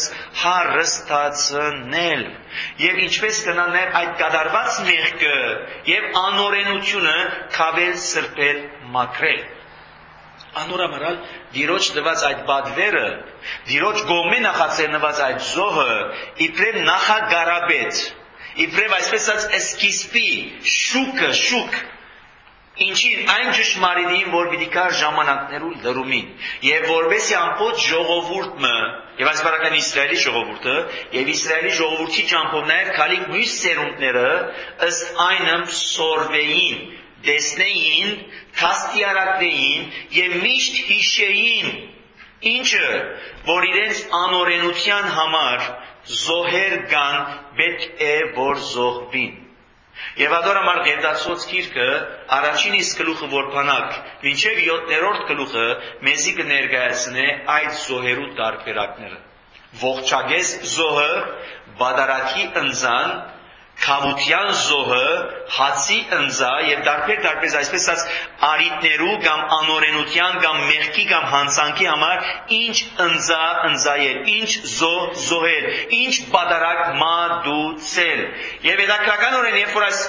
հարստացնել։ Եվ ինչպես կնամ այդ կատարված մեղքը եւ անօրենությունը կավել սրբել մաքրել։ Անորամարալ դիրոջ տված այդ բադվերը, դիրոջ գոմե նախաձեռնված այդ զոհը, իբրև նախագարաբետ, իբրև այսպես ասած սկիզբի շուկ Ինչին այն ճշմարիտին, որ պիտի կար ժամանակներու լրումին, եւ որովհետեւ ամբողջ ժողովուրդը, եւ այս բարական Իսրայելի ժողովուրդը, եւ Իսրայելի ժողովրդի ճամփորդներ քալիք մյուս սերունդները ըստ այնմ սորվեին, դեսնեին, թաստիարակվեին եւ միշտ հիշեին, ինչը, որ իրենց անօրենության համար զոհեր կան, պետք է որ զոհվին։ Եվ ադորամար Ղևդացված գիրքը առաջին իսկ գլուխը որ բանակ, մինչև 7-րդ գլուխը մեզի կներկայացնե այդ զոհերու տարբերակները։ Ողջագես զոհը, բադարակի ընձան, քավության զոհը, հացի ընձա եւ տարբեր այսպես ասած արիտներու կամ անօրենության կամ մեղքի կամ հանցանքի համար ինչ ընձայել, ինչ զոհել, ինչ բադարակ մատուցել։ Եվ հետաքրքրականորեն երբ որ այս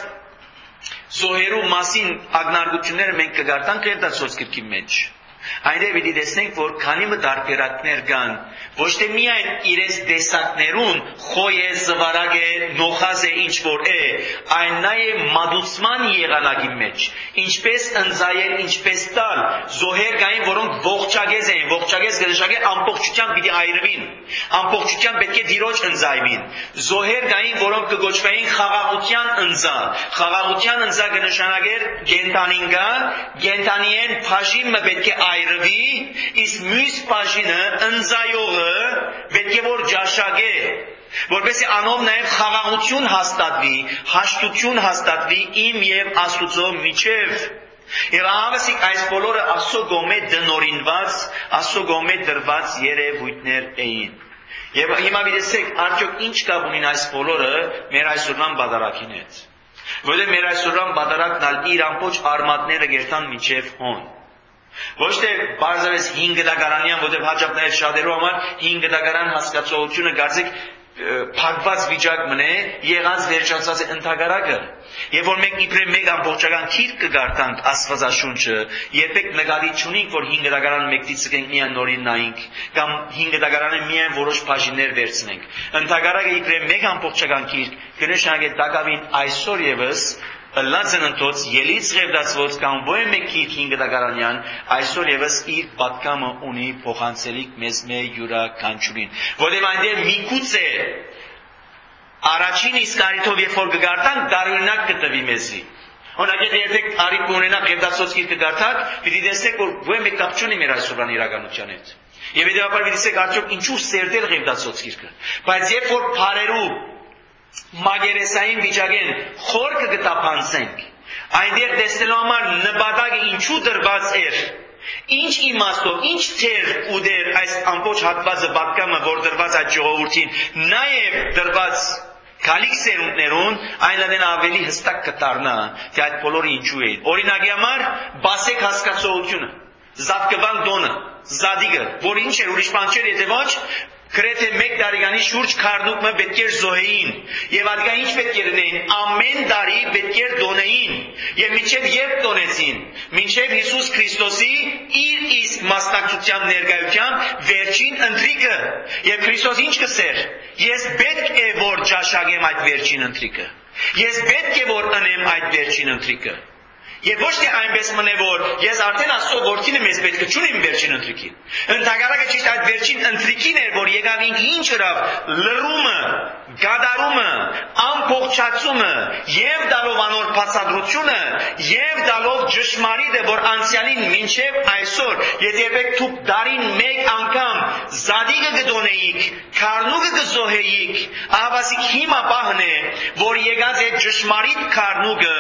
զոհերու մասին ակնարկությունները մենք կգարտանք Ղևդացված գրքի մեջ, այնտեղ պիտի տեսնենք, որ քանի մը տարբերակներ կան, ոչ թե միայն իրենց տեսակներուն խոյ է, զվարակ է, նոխազ է, ինչ որ է, այն նաև մատուցման եղանակի մեջ, ինչպես ընձայել, ինչպես տալ, զոհեր կային, որոնք ողջագեզ էին, ողջագեզ կնշանակե ամբողջությամբ պիտի այրվին, ամբողջությամբ պետք է դիրոջ ընձայվին, զոհեր կային, որոնք կգոչվեին խաղաղության ընձա, խաղաղության ընձա կնշանակեր գենթանին կա, գենթանիեն բաժինը պետք է այրվի, իսկ մյուս բաժինը ընձայողը պետք է որ ջաշագե, որպեսզի անով նաև խաղաղություն հաստատվի, հաշտություն հաստատվի իմ եւ Աստուծո միջև։ Եվ ահավասիկ այս բոլորը Աստծո կողմէ դնորինված, Աստծո կողմէ դրված երևույթներ էին։ Եվ հիմա դեսեք, արդյոք ինչ կապ ունին այս բոլորը մեր այսօրվան բادرակին հետ։ Որտեղ մեր այսօրվան բادرակն ալ իր ամբողջ արմատները գերտան միջև հոն։ Ոչ թե բարձրապես 5 դագարանյան, որտեղ հաջողներ շատերու համար 5 դագարան հասկացողությունը գարձիկ փակված վիճակ մնե, եղած վերջացած է ընդհանրակը։ Եվ որ մենք իբրև մեկ ամբողջական քիրք կգարտանք Աստվածաշունչը, երբեք նկատի չունենք, որ 5 դագարան մեկտից սկենք միայն նորին նայենք, կամ 5 դագարանը միայն որոշ բաժիններ վերցնենք։ Ընդհանրակը իբրև մեկ ամբողջական քիրք կնշանակի դակավին այսօր եւս լացնընթոց ելից ղևդացված կամ ոչ մեկ քիրք 5 դագարանյան այսօր եւս իր պատկամը ունի փոխանցելիք մեզ յուրաքանչյուրին։ Որտեղ այնտեղ միգուցե առաջին իսկ արիթով երբ որ կգարտանք դարօրինակ կտվի մեզի։ Օրինակ երբեք արիթ ունենաք ղևդացված քիրքը գարտակ, պիտի տեսնեք որ ոչ մեկ կապ չունի մեր այսօրվան իրականության հետ։ Եվ հետեւաբար պիտի տեսեք արդյոք ինչու սերտել ղևդացված քիրքը։ Բայց երբ որ բարերու մագերեսային վիճակեն խորքը կտափանցենք, այնտեղ տեսնելու համար նպատակը ինչու դրված էր, ինչ իմաստով, ինչ թեր ու դեր այս ամբողջ հատվածը պատկամը, որ դրված այդ ժողովրդին, նաև դրված գալիք սերունդներուն, այնլադեն ավելի հստակ կդառնա, թե այդ բոլորը ինչու է։ Օրինակի համար բասեք հասկացողությունը, զատկվան դոնը, զադիգը, որ ինչ էր, ուրիշ բան չէր, եթե ոչ Գրեթե մեկ տարեկանի շուրջ քարնուկը պետք էր զոհեին եւ ադգա ինչ պետք էր լինեին ամեն տարի պետք էր դոնեին եւ մինչեւ երբ դոնեցին մինչեւ Հիսուս Քրիստոսի իր իսկ մասնակցության ներկայությամբ վերջին ընթրիկը եւ Քրիստոս ինչ կսեր ես պետք է որ ճաշակեմ այդ վերջին ընթրիկը ես պետք է որ անեմ այդ վերջին ընթրիկը Եվ ոչ թե այնպես մնե որ ես արդեն Աստծո որդին եմ ես պետք է չունեմ վերջին ընթրիկին։ Ընդհանրակը ճիշտ այդ վերջին ընթրիկին էր որ եկավ ինչ ըրավ լռումը, գադարումը, ամբողջացումը եւ դալով անոր բացատրությունը եւ դալով ճշմարիտը որ անցյալին մինչեւ այսօր եթե երբեք դուք դարին մեկ անգամ զադիգը գդոնեիք, քարնուկը գզոհեիք, ահավասիկ հիմա բահն է որ եկած է ճշմարիտ քարնուկը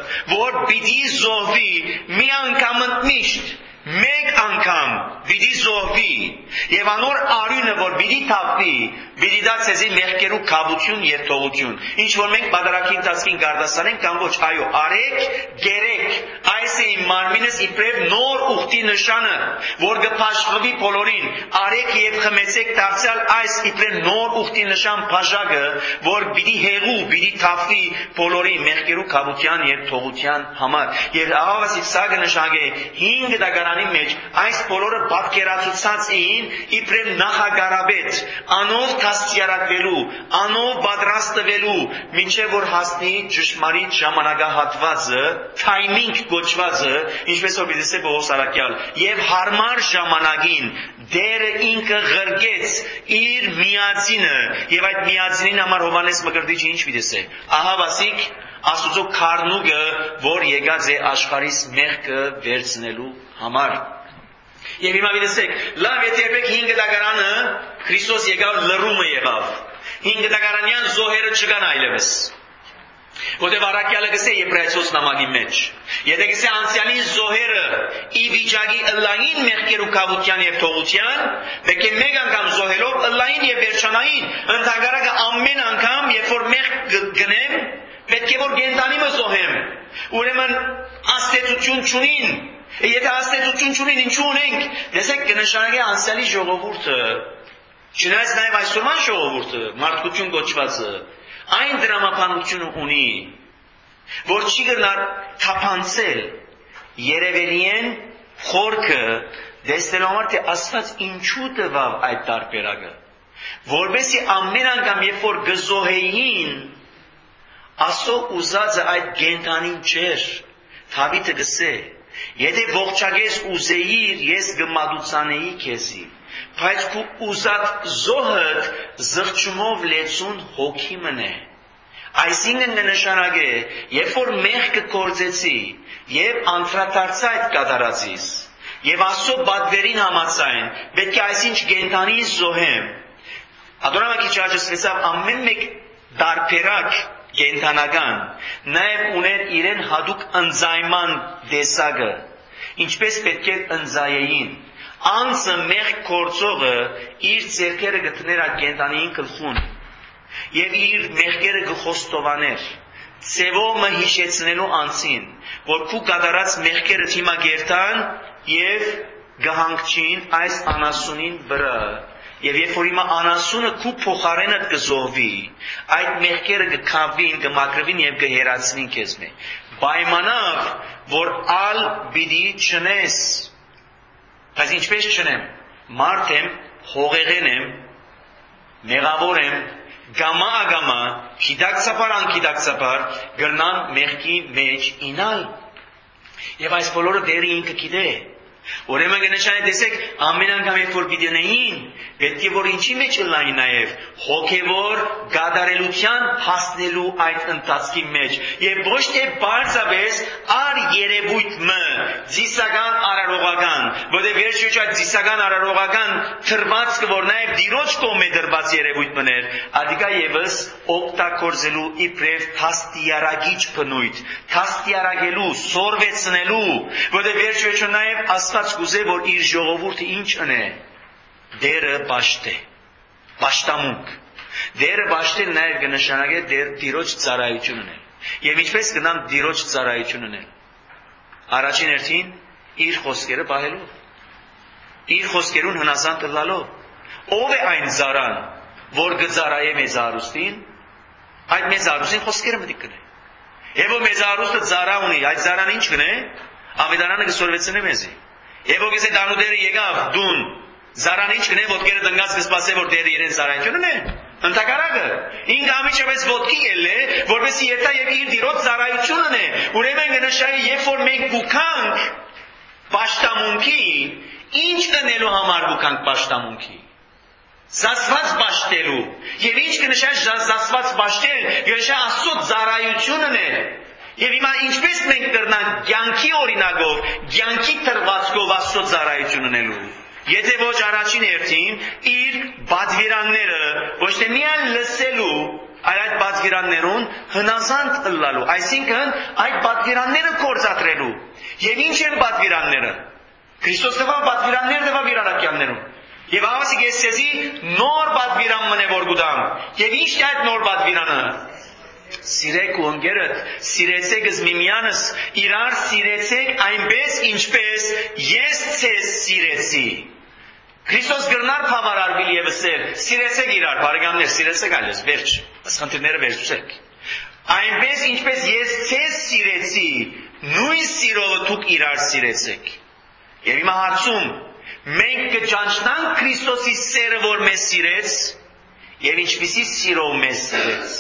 որ պիտի զոհվի մի անգամ ընդմիշտ մեկ անգամ պիտի զոհվի եւ անոր արյունը որ պիտի թափվի պիտի դա ցեզի մեղքերու քավություն եւ թողություն ինչ որ մենք բادرակի ընթացքին գարդասանենք կամ ոչ այո արեք գերեք այս է իմ մարմինս իբրև նոր ուխտի նշանը որ կփաշխվի բոլորին արեք եւ խմեցեք դարձյալ այս իբրև նոր ուխտի նշան բաժակը որ պիտի հեղու պիտի թափվի բոլորի մեղքերու քավության եւ թողության համար եւ ահավասիկ սա կնշանակե 5 դագարանի մեջ այս բոլորը պատկերացուցած էին իբրև նախագարաբետ անով դաստիարակվելու անով պատրաստվելու մինչև որ հասնի ճշմարիտ ժամանակահատվածը timing կոչվածը ինչպես որ դիտես Պողոս Արաքյալ եւ հարմար ժամանակին դերը ինքը ղրկեց իր միածինը եւ այդ միածինին համար Հովհաննես Մկրտիչը ինչ դիտես ահավասիկ Աստուծո քարնուկը որ եկած է աշխարհից մեղքը վերցնելու համար Եվ հիմա դիտեք լավ եթե երբեք 5 դագարանը Քրիստոս եկավ լռումը եղավ 5 դագարանյան զոհերը չկան այլևս Որտեղ Արաքյալը գսե Եբրայեցոս նամակի մեջ եթե գսե անցյալի զոհերը ի վիճակի ըլլային մեղքերու կավության եւ թողության պետք է մեկ անգամ զոհելով ըլլային եւ վերջանային ընդհանրակը ամեն անգամ երբ որ մեղք գնեմ պետք է որ գենտանիմը զոհեմ ուրեմն աստեցություն չունին Եթե աստեցություն չունին ինչու ունենք դեսեք կնշանակի անցյալի ժողովուրդը չնայած նաև այսօրվան ժողովուրդը մարդկություն կոչվածը այն դրամապանությունը ունի որ չի գնար թափանցել երևելիեն խորքը դեսնելու համար թե Աստված ինչու տվավ այդ տարբերակը որովհետեւ ամեն անգամ երբ որ գզոհեին Աստծո ուզածը այդ գենտանին չէր Դավիթը գսե Եթե ողջագես ուզեիր, ես գմադուցանեի քեզի, բայց քու ուզած զոհդ զղջումով լեցուն հոգի մնե։ Այսինքն նշանակե, երբ որ մեղքը կործեցի, եւ անդրադարձա այդ կատարածից, եւ Աստծո բադվերին համաձայն, պետք է այսինչ գենտանի զոհեմ։ Ադոնամակի ճաշեցավ ամեն մեկ դարբերակ Գենթանական, նաև ուներ իրեն հատուկ ընձայման դեսակը, ինչպես պետք է ընձայեին, անձը մեղք գործողը իր ձեռքերը գտներ այդ կենդանիին գլխուն եւ իր մեղքերը գխոստովաներ ծևոմը հիշեցնելու անձին որ քու կատարած մեղքերը հիմա գերտան եւ գահանգչին այս անասունին վրա եւ երբ որ հիմա անասունը քու փոխարենը կզոհվի այդ մեղքերը կքավին կմակրվին եւ կհերացնին քեզ մե պայմանավ որ ալ բիդի չնես բայց ինչպես չնեմ մարդ եմ հողեղեն եմ մեղավոր եմ գամա ագամա գիտակցաբար անկիտակցաբար գրնան մեղքի մեջ ինալ եւ այս բոլորը դերի ինքը գիտե Ուրեմն գնշան տեսեք ամեն անգամ երբ որ գիտենեին պետք է որ ինչի մեջ լային նաև հոգևոր գադարելության հասնելու այդ ընթացքի մեջ եւ ոչ թե բարձավես ար երևույթը ծիսական արարողական որտեղ վերջույթ այդ ծիսական արարողական թրված որ նաև դիրոջ կողմէ դրված երևույթներ ադիկա եւս օգտագործելու իբրև թաստիարագիչ բնույթ թաստիարագելու սորվեցնելու որտեղ վերջույթ նաև Աստված գուզե որ իր ժողովուրդը ինչ ընե դերը պաշտե պաշտամունք դերը պաշտել նաև կնշանակե դեր դիրոջ ծառայությունն է եւ ինչպես կնամ դիրոջ ծառայությունն է առաջին հերթին իր խոսքերը պահելով իր խոսքերուն հնասան տալով ով է այն ծառան որ գծարայե մեծ արուստին այդ մեծ արուստին խոսքերը մտիկ կնե եւ ով մեծ արուստը ծառա ունի այդ ծառան ինչ կնե ավետարանը կսորվեցնե մեզի եւ ով գսե դանուդերը եկավ դուն Զարան ինչ կնե ոտքերը տնգած կսպասե որ դերը իրեն ծառայությունն է ընդհակառակը ինքը ամիջապես ոտքի ելե որովհետեւ երթա եւ իր դիրոջ ծառայությունն է ուրեմն գնշայի երբ որ մենք գուքանք պաշտամունքի ինչ դնելու համար գուքանք պաշտամունքի զասված պաշտելու եւ ինչ կնշա զասված պաշտել գնշա աստծո ծառայությունն է Եվ հիմա ինչպես մենք կրնանք կյանքի օրինակով, կյանքի թրվածքով աստծո ծառայություն ունելու Եթե ոչ առաջին հերթին իր բادվիրանները ոչ թե միայն լսելու, այլ այդ բادվիրաններուն հնազանդ ըլլալու, այսինքն այդ բادվիրանները կործատրելու։ Եվ ինչ են բادվիրանները։ Քրիստոս տվավ բادվիրաններ տվավ իր առաքյալներուն։ Եվ ավասի գեսեցի նոր բادվիրան մնե որ գուտամ։ Եվ ինչ է այդ նոր բادվիրանը։ Սիրեք ու ընկերդ, սիրեցեք զմիմյանս, իրար սիրեցեք այնպես ինչպես ես ցես սիրեցի։ Քրիստոս գրնար բավարարվել եւս սիրեցեք իրար, բարեկամներ, սիրեցեք այլս, վերջ, խնդիրները վերջացեք։ Այնպես ինչպես ես ցես սիրեցի, նույն սիրով դուք իրար սիրեցեք։ Եվ հիմա հարցում, մենք կճանչնանք Քրիստոսի սերը, որ մեզ սիրեց, եւ ինչպիսի սիրով մեզ սիրեց։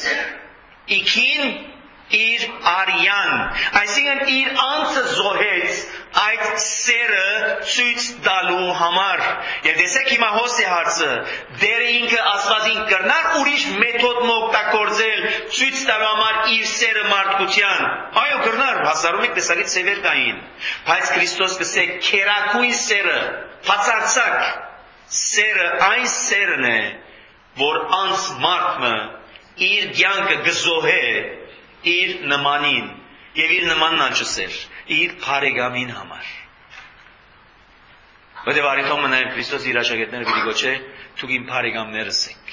Իքին իր արյան, այսինքն իր անձը զոհեց այդ սերը ցույց տալու համար։ Եվ տեսեք հիմա հոսե հարցը, դերը ինքը Աստվածին կրնար ուրիշ մեթոդ օգտագործել ցույց տալու համար իր սերը մարդկության։ Այո, կրնար, հասարում եք տեսակի ծևեր կային, բայց Քրիստոս կսե քերակույն սերը, բացարձակ սերը այն սերն է, որ անց մարդը իր կյանքը գզոհե իր նմանին եւ իր նմանն անչսեր իր բարեկամին համար Որտեղ արիթոմը նաեւ Քրիստոս իր աշակերտները պիտի գոչե դուք իմ բարեկամներս եք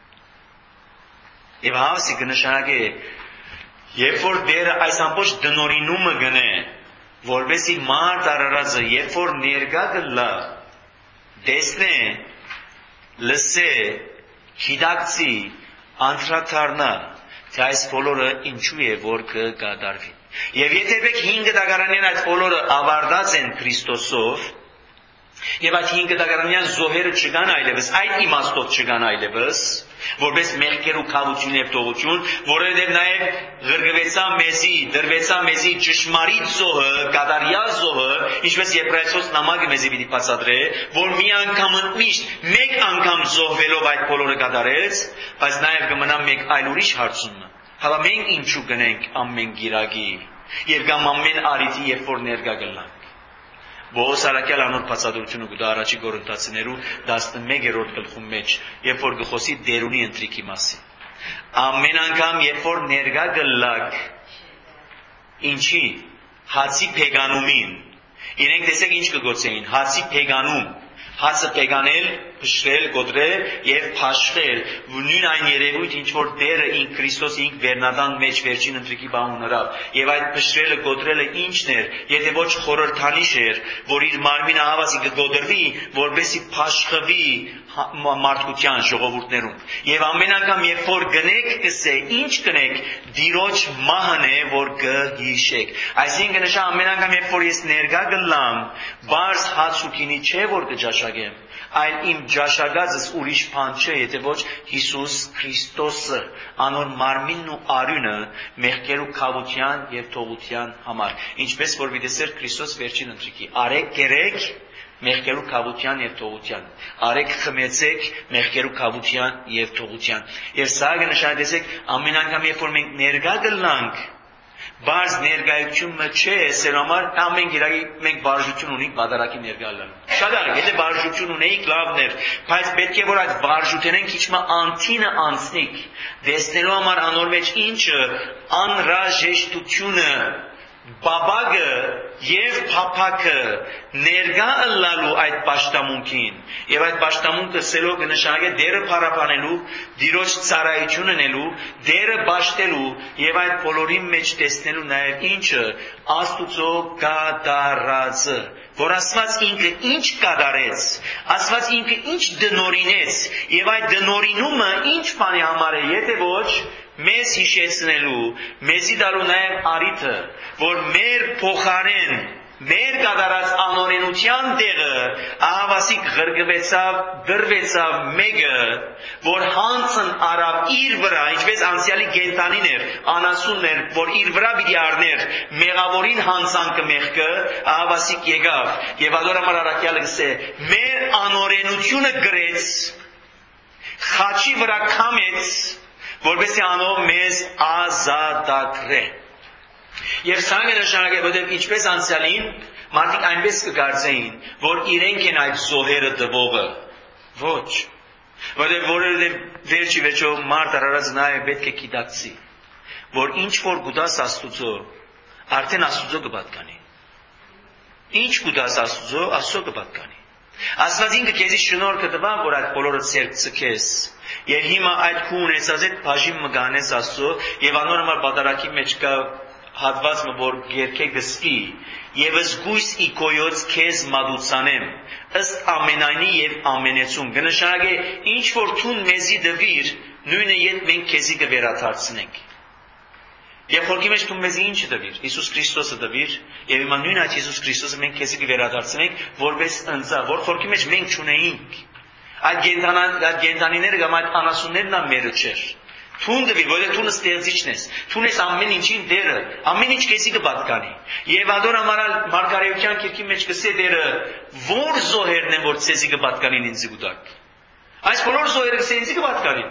եւ հավասի կնշանակե երբ որ դերը այս ամբողջ դնորինումը գնե որովհետեւ մարդ արարածը երբ որ ներկա գլա դեսնե լսե հիդակցի Անդրադառնա, թե այս բոլորը ինչու է որ կկատարվի։ Եվ եթե մենք 5 դագարանյան այդ բոլորը ավարտած են Քրիստոսով, եւ այդ 5 դագարանյան զոհերը չկան այլևս, այդ իմաստով չկան այլևս, որպես մեղքեր ու քավություն եւ տողություն, որովհետեւ նաեւ գրգվեցա մեզի, դրվեցա մեզի ճշմարիտ զոհը, կատարյալ զոհը, ինչպես Եբրայեցոս նամակը մեզի պիտի բացատրե, որ մի անգամ միշտ մեկ անգամ զոհվելով այդ բոլորը կատարեց, բայց նաեւ կմնա մեկ այլ ուրիշ հարցումը։ Հավա մենք ինչու գնենք ամեն գիրագի եւ կամ ամեն արիթի երբ որ ներկա գնանք։ Բողոս արաքյալ անոր բացատրությունը գուտա առաջի Կորինթացիներու 11-րդ գլխում մեջ, երբ որ գխոսի դերունի ընտրիքի մասին։ Ամեն անգամ երբ որ ներկա գլակ ինչի հացի փեգանումին իրենք տեսեք ինչ կգործեին հացի փեգանում հացը պեկանել, փշրել, գոդրել եւ փաշխել, նույն այն երևույթ ինչ որ Տերը ինք Քրիստոս ինք վերնադան մեջ վերջին ընտրիկի բան ունրավ եւ այդ փշրելը գոդրելը ինչն էր, եթե ոչ խորհրդանիշ էր, որ իր մարմինը հավասի կգոդրվի, որբեսի փաշխվի մարդկության ժողովուրդներում։ Եվ ամեն անգամ երբ որ գնեք կսե, ինչ կնեք, Տիրոջ մահն է, որ կհիշեք։ Այսինքն նշա ամեն անգամ երբ որ ես ներկա գլամ, բարձ հաց ու գինի չէ որ կճաշակեմ, այլ իմ ճաշակածս ուրիշ բան չէ, եթե ոչ Հիսուս Քրիստոսը, անոր մարմինն ու արյունը մեղքերու քավության եւ թողության համար։ Ինչպես որ վիդեսեր Քրիստոս վերջին ընտրիկի։ Արեք կերեք մեղքերու քավության եւ թողության։ Արեք խմեցեք մեղքերու քավության եւ թողության։ Եվ սա կնշանակեցեք ամեն անգամ երբ որ մենք ներկա գլանք, բարձ ներկայությունը չէ, սեր համար մենք վարժություն ունենք բادرակի ներկալան։ Շատ արագ, եթե վարժություն ունեիք լավներ, բայց պետք է որ այդ վարժութենեն քիչ մը անտինը անցնիկ, դեսնելու համար անոր մեջ ինչը անհրաժեշտությունը բաբագը եւ փափակը ներկա ըլլալու այդ պաշտամունքին եւ այդ պաշտամունքը սելով կնշանակե դերը փարապանելու, Տիրոջ ծառայություն անելու, դերը ճաշտելու եւ այդ բոլորի մեջ տեսնելու նաեւ ինչը Աստուծո կատարածը, որ Աստված ինքը ինչ կատարեց, Աստված ինքը ինչ դնորինեց եւ այդ դնորինումը ինչ բանի համար է, եթե ոչ մեզ հիշեցնելու, մեզի տալու նաև արիթը, որ մեր փոխարեն, մեր կատարած անօրենության տեղը ահավասիկ ղրգվեցավ, դրվեցավ մեկը, որ հանցն արավ իր վրա, ինչպես անցյալի գենտանին էր, անասունն էր, որ իր վրա պիտի առներ մեղավորին հանցանքը մեղքը, ահավասիկ եկավ, եւ ադոր համար առաքյալը գսե, մեր անօրենությունը գրեց, խաչի վրա կամեց, որպեսզի անով մեզ ազատագրե։ Եվ սա նշանակե, որտեղ ինչպես անցյալին մարդիկ այնպես կգործեին, որ իրենք են այդ զոհերը տվողը։ Ոչ։ Որովհետև վերջի վերջո մարդ արարած նաև պետք է գիտակցի, որ ինչ որ գուտաս Աստուծո, արդեն Աստուծո կպատկանի։ Ինչ գուտաս Աստուծո, Աստծո կպատկանի։ Աստված ինքը քեզի շնորհքը տվա, որ այդ բոլորը ցերկցես։ Եվ հիմա այդ քու ունեցած այդ բաժին մգանես Աստծո, եւ անոր համար բادرակի մեջ կա հատված, որ երկե գսկի, եւ զգույս իքոյոց քեզ մատուցանեմ, ըստ ամենայնի եւ ամենեցում։ Կնշանակե ինչ որ թուն մեզի դվիր, նույնը իդ մենք քեզի կվերաթարցնենք։ Եվ խորքի մեջ թուն մեզի ինչ դվիր, Հիսուս Քրիստոսը դվիր, եւ հիմա նույն այդ Հիսուս Քրիստոսը մենք քեզի կվերաթարցնենք, որպես ընձա, որ խորքի մեջ մենք չունեինք։ Այդ գենտանիները կամ այդ անասուններն ամերը չէր։ Թուն դվի, որը թունը ստեղծիչն ես, թուն ես ամեն ինչին դերը, ամեն ինչ քեզի կպատկանի։ Եվ ադոր համարալ Մարգարեության գիրքի մեջ կսե դերը, որ զոհերն են, որ ցեզի կպատկանին ինձ գուտակ։ Այս բոլոր զոհերը կսե ինձ կպատկանին։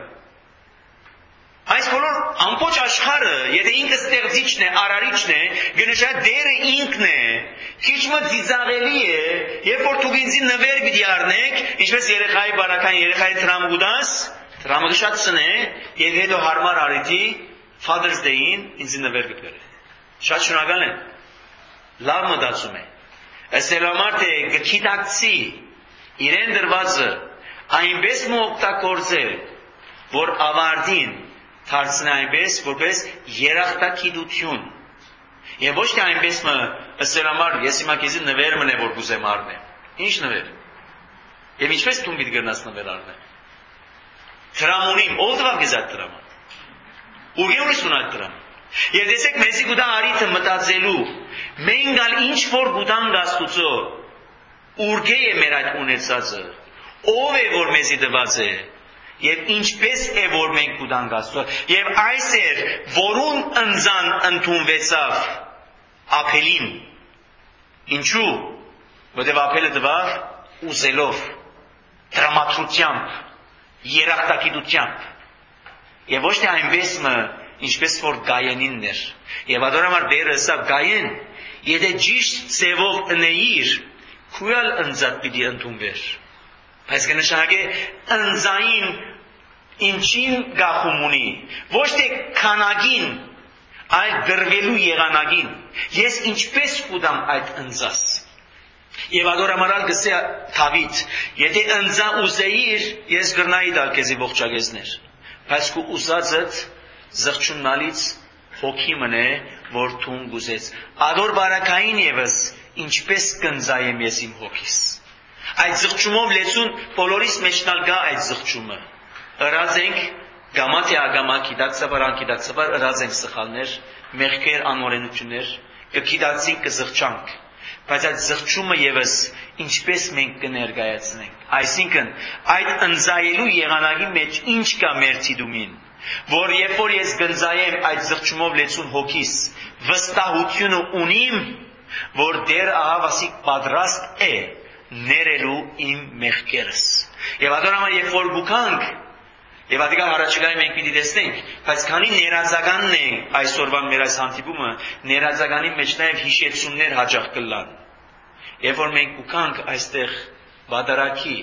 Այս բոլոր ամբողջ աշխարհը, եթե ինքը ստեղծիչն է, արարիչն է, գնշա դերը ինքն է, քիչ մը ծիծաղելի է, երբ որ դուք ինձ նվեր պիտի առնեք, ինչպես երեխայի բարական երեխայի տրամ գուտաս, տրամը գշացնե, եւ հետո հարմար արիթի Father's Day-ին ինձ նվեր կբերե։ Շատ շնորհակալ եմ։ Լավ մտածում է։ Ասել համար թե գիտակցի իրեն դրվածը այնպես մօգտագործել, որ ավարտին դարձնի այնպես, որպես երախտագիտություն։ Եվ ոչ թե այնպես մը ասել համար ես հիմա քեզի նվեր մնե որ գուզեմ առնեմ։ Ինչ նվեր։ Եվ ինչպես դու պիտի գնաս նվեր առնել։ Տրամունին, ով դվավ քեզ այդ տրամը։ Ուղի ուրիշ ունա այդ տրամը։ Եվ դեսեք մեզի գուտա արիթը մտածելու, մենք ալ ինչ որ գուտան Աստուծո, ուրգե է մեր այդ ունեցածը, ով է որ մեզի դված է, եւ ինչպես է որ մենք գուտան Աստծո, եւ այս էր, որուն ընձան ընդունվեցավ ապելին։ Ինչու։ Որտեւ ապելը դվավ ուզելով, դրամատրությամբ, երախտագիտությամբ։ Եվ ոչ թե այնպես մը, ինչպես որ Գայանինն էր։ Եվ ադոր համար դերը ասավ Գայան, եթե ճիշտ ծևով ընեիր, քույալ ընձատ պիտի ընդունվեր։ Բայց կնշանակե ընձային ինչին գախում ունի, ոչ թե քանագին, այլ դրվելու եղանակին։ Ես ինչպես կուտամ այդ ընձաս։ Եվ ադորամարալ գսե Դավիթ, եթե ընձա ուզեիր, ես գրնայի դալ քեզի ողջագեզներ, բայց քու ուզածդ զղջունալից հոգի մնե, որ թուն գուզեց։ Ադոր բարակային եւս ինչպես կընձայեմ ես իմ հոգիս։ Այդ զղջումով լեցուն բոլորիս մեջնալ գա այդ զղջումը։ Ըրած ենք գամա թե ագամա, գիտակցաբար անկիտակցաբար ըրած ենք սխալներ, մեղքեր, անօրենություններ, կգիտացինք կզղջանք։ Բայց այդ զղջումը եւս ինչպես մենք կներկայացնենք։ Այսինքն այդ ընձայելու եղանակի մեջ ինչ կա մեր ցիդումին, որ երբ որ ես գնձայեմ այդ զղջումով լեցուն հոգիս, վստահությունը ունիմ, որ դեր ահավասիկ պատրաստ է ներելու իմ մեղքերս։ Եվ ադորամար երբ որ գուքանք, եւ ադիգա առաջիկայում մենք պիտի տեսնենք, բայց քանի ներածականն է այսօրվան մեր այս հանդիպումը, ներածականի մեջ նաեւ հիշեցումներ հաջող կլան։ Երբ որ մենք գուքանք այստեղ բադարակի,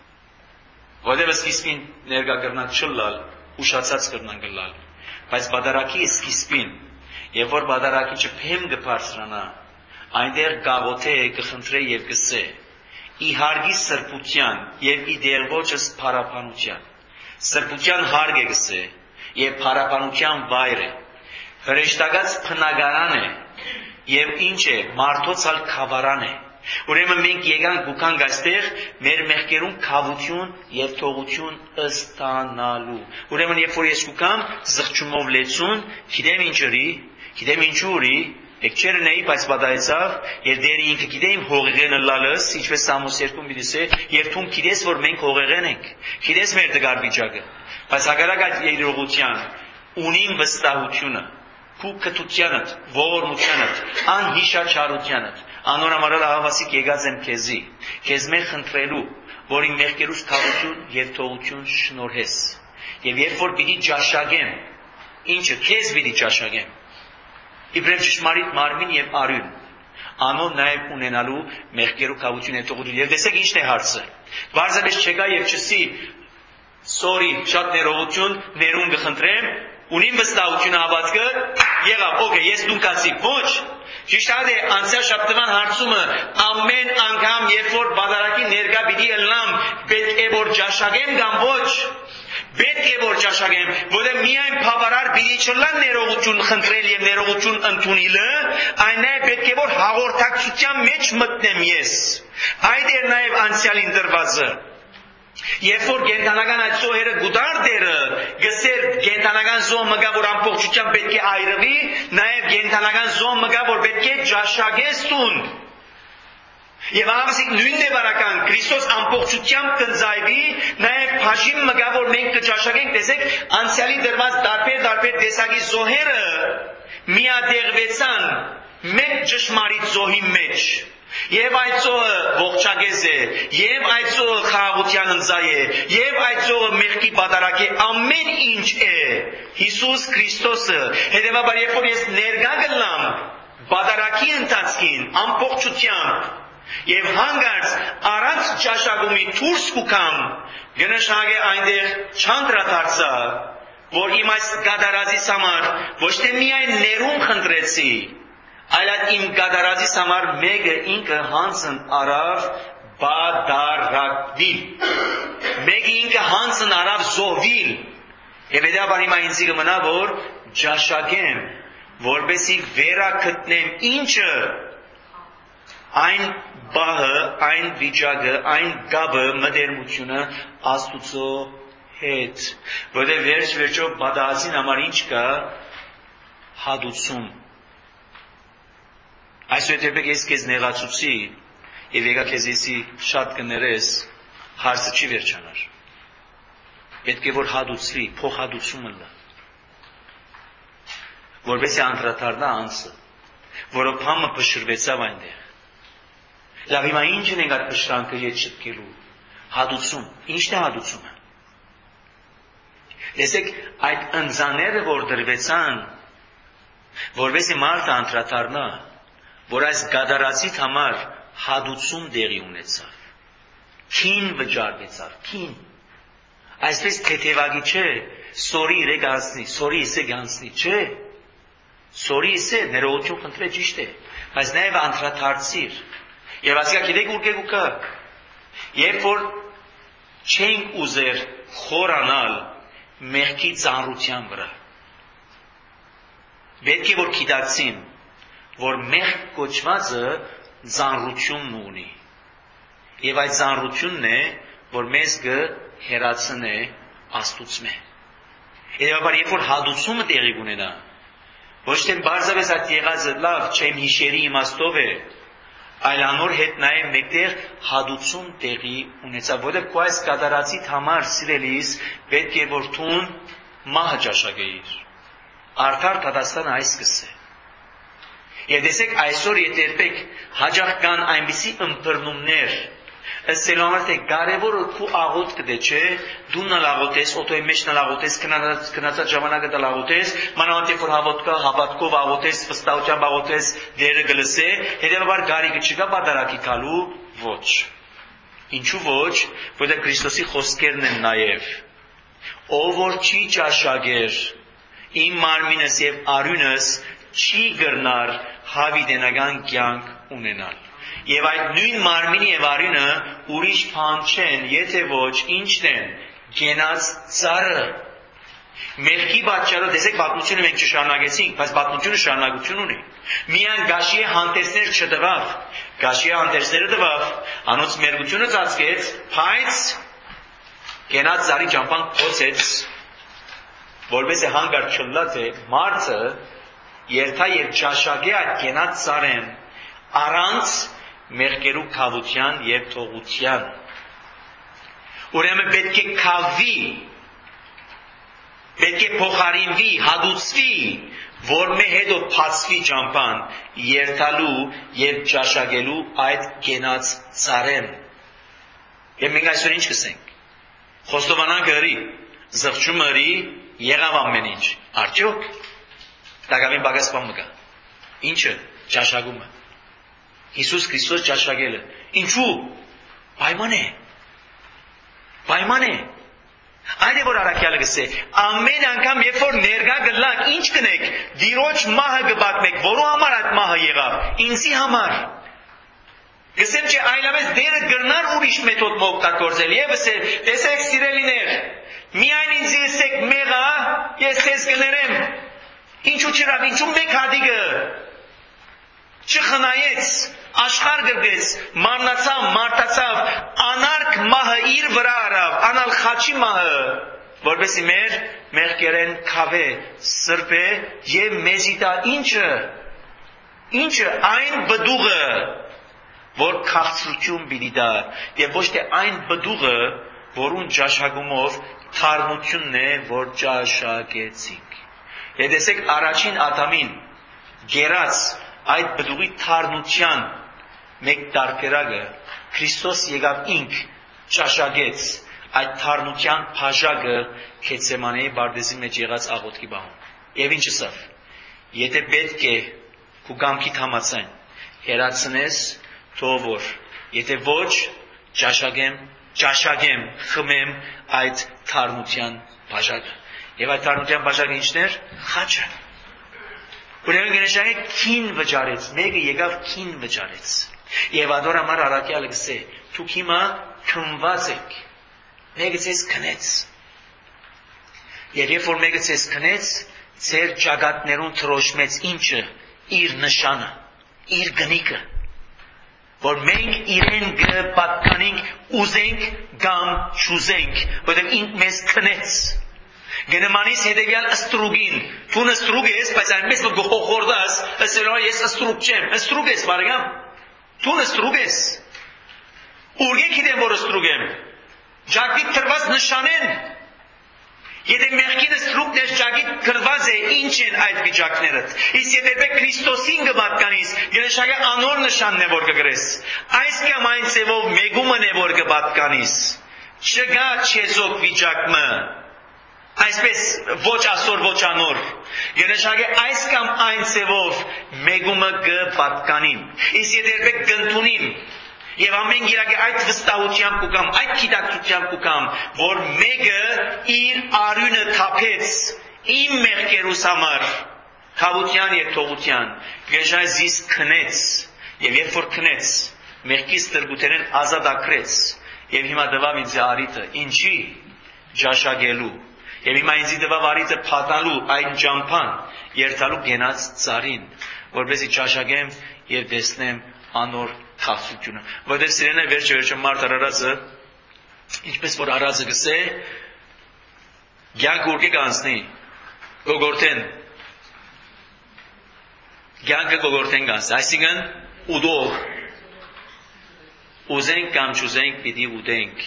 որտեղ սկիզբին ներկա կրնանք չլալ, ուշացած կրնանք լալ, բայց բադարակի սկիզբին, երբ որ բադարակիչը փեմ կբարձրանա, այնտեղ գաղոթե կխնդրե եւ կսե, ի հարգի սրբության եւ ի դերոջս փարապանության։ Սրբության հարգ է գսե եւ փարապանության վայր է, հրեշտակած փնագարան է եւ ինչ է, մարդոցալ խավարան է։ Ուրեմն մենք եկանք գուքանք այստեղ մեր մեղքերուն քավություն եւ թողություն ստանալու։ Ուրեմն երբ որ ես գուքամ զղջումով լեցուն, գիտեմ ինչուրի, գիտեմ ինչուրի, եկչերը նեի, բայց պատահեցավ, եւ դերի ինքը գիտեին հողեղենը լալս, ինչպես Սամոս 2-ում դիսե, եւ թուն գիտես, որ մենք հողեղեն ենք, գիտես մեր դգար վիճակը, բայց հակառակ այդ երողության ունին վստահությունը, քու կտությանդ, ողորմությանդ, անհիշաչարությանդ, անորամարալ ահավասիկ եկած եմ քեզի, քեզ մեր խնդրելու, որ իմ մեղքերուս քավություն եւ թողություն շնորհես, եւ երբ որ պիտի ճաշակեմ, ինչը քեզ պիտի ճաշակեմ, իբրև ճշմարիտ մարմին եւ արյուն, անոն նաեւ ունենալու մեղքերու քավություն եւ թողություն։ Եվ տեսեք ինչն է հարցը։ Բարձրապես չեկա եւ չսի սորի շատ ներողություն, ներուն կխնդրեմ, ունիմ վստահությունը հավատքը, եղավ, օքեյ, ես դունկացի, ոչ։ Ճիշտ է, անցյալ շաբթվան հարցումը ամեն անգամ երբ որ բادرակի ներկա պիտի ելնամ, պետք է որ ճաշակեմ կամ ոչ։ Պետք է որ ճաշակեմ, որը միայն բավարար պիտի չլան ներողություն խնդրել եւ ներողություն ընդունելը, այն է պետք է որ հաղորդակցության մեջ մտնեմ ես։ Այդ է նաեւ անցյալին դրվածը։ Երբ որ գենտանական այդ զոհերը գուդար դերը, գսեր գենտանական զոհ մգա որ ամբողջությամբ պետք է այրվի, նաեւ գենտանական զոհ մգա որ պետք է ճաշակես տուն։ Եվ ահավասիկ նույն դեպարական Քրիստոս ամբողջությամբ կնձայվի, նաև բաժին մգա որ մենք կճաշակենք, տեսեք, անցյալի դրված դարբեր տեսակի զոհերը միադեղվեցան մեկ ճշմարիտ զոհի մեջ։ Եվ այդ զոհը ողջագեզ է, եւ այդ զոհը խաղաղության ընձայ է, եւ այդ զոհը մեղքի պատարակ է, ամեն ինչ է Հիսուս Քրիստոսը։ Հետևաբար երբ որ ես ներկա գլամ պատարակի ընթացքին ամբողջությամբ եւ հանգարց առանց ճաշակումի դուրս կուքամ, գնշագե այնտեղ չանդրադարձա, որ իմ այս գադարազիս համար ոչ թե միայն ներում խնդրեցի, այլ իմ գադարազիս համար մեկը ինքը հանցն արավ բադարակվիլ, մեկը ինքը հանցն արավ զոհվիլ, եւ հետաբար հիմա ինձ կմնա որ ճաշակեմ, որպեսի վերակտնեմ ինչը այն բահը, այն վիճակը, այն գաբը, մտերմությունը Աստուծո հետ, որտեղ վերջով բադահասին համար ինչ կա հադուցում։ Այսօր երբեք ես քեզ նեղացուցի եւ եկա քեզ իսի շատ կներես, հարցը չի վերջանար։ Պետք է որ հադուցվի, փոխհադուցումը լա, որպեսզի անդրադառնա անձը, որով համը փշրվեցավ այնտեղ։ Լավ, հիմա ինչ ենք այդ փշրանքը ետ շտկելու։ Հադուցում։ Ինչն է հադուցումը։ Տեսեք, այդ ընձաները որ դրվեցան, որպեսզի մարդը անդրադառնա, որ այս գադարացիտ համար հադուցում դեղի ունեցավ։ Քին վճարվեցավ, քին։ Այսպես թեթևագի չէ, սորի իրեք անցնի, սորի իսեք անցնի, չէ։ Սորի իսե ներողություն խնդրե ճիշտ է, բայց նաև անդրադարձիր։ Եվ ասիկա գիտեք ուր կգուկա։ Երբ որ չենք ուզեր խորանալ մեղքի ծանրության վրա։ Պետք է որ գիտակցին, որ մեղք կոչվածը ծանրություն ունի։ Եվ այդ ծանրությունն է, որ մեզ կհեռացնի Աստծուց։ Եվ երբ որ հադուցումը տեղի ունենա, ոչ թե բարձրապես այդ եղածը լավ չեմ հիշերի իմաստով է, այլ անոր հետ նաև մեկտեղ հադուցում տեղի ունեցավ, որտեղ քո այս կատարածիդ համար սիրելիս պետք է որ թուն մահը ճաշակեիր։ Արդար դատաստանը այս կսե։ Եվ տեսեք այսօր եթե երբեք հաջող կան այնպիսի ըմբռնումներ, ըստ համար թե կարևորը քու աղոթքը դե չէ, դու նալաղոթես, օտոյի մեջ նալաղոթես, քնածած ժամանակը նալաղոթես, մանավանդ որ հավատքով աղոթես, վստահությամբ աղոթես, դերը գլսե, հետևաբար գարիկը չկա պատարակի գալու ոչ։ Ինչու ոչ, որտեղ Քրիստոսի խոսքերն են նաև։ Ով որ չի ճաշակեր իմ մարմինս եւ արյունս չի գրնար հավիտենական կյանք ունենալ։ Եվ այդ նույն մարմինի եւ արյունը ուրիշ բան չեն, եթե ոչ ինչն են, գենած ծառը։ Մեղքի պատճառով տեսեք պատմությունը մենք չշարունակեցինք, բայց պատմությունը շարունակություն ունի։ Միայն Գաշիե հանդերձներ չտվավ, Գաշիե հանդերձները տվավ, անոնց մերգությունը ծածկեց, բայց գենած ծառի ճամփան կոծեց, որպես հանգար չլած է մարդը երթա եւ ճաշակե այդ գենած ծառեն առանց մեղքերու քավության եւ թողության։ Ուրեմն պետք է քավի, պետք է փոխարինվի, հադուցվի, որ մե հետո փածվի ճամփան երթալու եւ ճաշակելու այդ գենած ծառեն։ Եվ մենք այսօր ինչ կսենք։ Խոստովանանք գրի, զղջում գրի, եղավ ամեն ինչ։ Արդյոք դակավին բագասպան մգա։ Ինչը ճաշակումը։ Հիսուս Քրիստոս ճաշակելը։ Ինչու։ Պայման է։ Պայման է։ Այդ է որ առաքյալը գսե, ամեն անգամ երբ որ ներկա գլանք, ինչ կնեք, դիրոջ մահը կբակնեք, որու համար այդ մահը եղավ, ինձի համար։ Գսեմ չէ այլապես դերը գրնար ուրիշ մեթոդ օգտագործել, եւ ասել, տեսեք սիրելիներ, միայն ինձ եսեք մեղա, ես ձեզ կներեմ։ Ինչու չրավ, ինչու մեկ հադիգը չխնայեց, աշխարհ գրգեց, մարմնացավ, մարտացավ, անարգ մահը իր վրա առավ, անալ խաչի մահը, որպեսզի մեր մեղքերեն քավե, սրբե եւ մեզի տա ինչը այն բդուղը, որ քաղցրություն պիտի տա, եւ ոչ թե այն բդուղը, որուն ճաշակումով թարմությունն է, որ ճաշակեցինք։ Եվ տեսեք առաջին Ադամին գերած այդ բդուղի թարմության մեկ տարբերակը Քրիստոս եկավ ինք ճաշակեց այդ թարմության բաժակը Գեթսեմանեի բարձի մեջ եղած աղոթքի բանում։ Եվ ինչ ասավ. եթե պետք է քու կամքիդ համաձայն հերացնես, թող որ, եթե ոչ ճաշակեմ, խմեմ այդ թարմության բաժակը։ Եվ այդ թարմության բաժակը ինչն էր։ Խաչը։ Ուրեմն գնշահեք քին վճարեց, մեկը եկավ քին վճարեց։ Եվ ադոր համար առաքյալը գսե, դուք հիմա քնված եք, մեկը ձեզ քնեց։ Եվ երբ որ մեկը ձեզ քնեց, ձեր ճակատներուն թրոշմեց ինչը, իր նշանը, իր գնիկը, որ մենք իրեն կպատկանենք, ուզենք կամ չուզենք, որտեղ ինք մեզ քնեց։ Գնմանից հետևյալ ստրուգին, դու ստրուգ ես, բայց այնպես որ գողորդաս, ասելով ես ստրուգ չեմ, ստրուգ ես բարեկամ, դու ստրուգ ես։ Ուրգե գիտեմ որ ստրուգ եմ, ճակիտ թրված նշանեն, եթե մեղքին ստրուգներ ճակիտ գրված է, ինչ են այդ վիճակները, իսկ եթե դեպ Քրիստոսին կպատկանիս, գնշակը անոր նշանն է որ կգրես, այս կամ այն ծևով մեգումն է որ կպատկանիս, չգա չեզոք վիճակմը, այսպես ոչ ասոր ոչ անոր գնշակե այս կամ այն ծևով մեգումը կպատկանին իսկ եթե երբեք գնդունին եւ ամեն գիրակե այդ վստահությամբ կուկամ այդ գիտակցությամբ կուկամ որ մեկը իր արյունը թափեց իմ մեղքերուս համար քավության եւ թողության գնշակե զիս քնեց եւ երբ որ քնեց մեղքից տրգութերեն ազատագրեց եւ հիմա դվավ ինձ արիտը ինչի ճաշակելու եւ հիմա ինձ դվավ արիտը փաթալու այն ճամփան երթալու գենաց ծարին որովհետեւ ճաշակեմ եւ տեսնեմ անոր խաղացությունը որովհետեւ սիրելիներ վերջը մարդ արարածը ինչպես որ արածը գսե գյանք ուրկե կանցնի գողորտեն գյանքը գողորտեն կանցնի այսինքն ուդող ուզենք կամ չուզենք պիտի ուտենք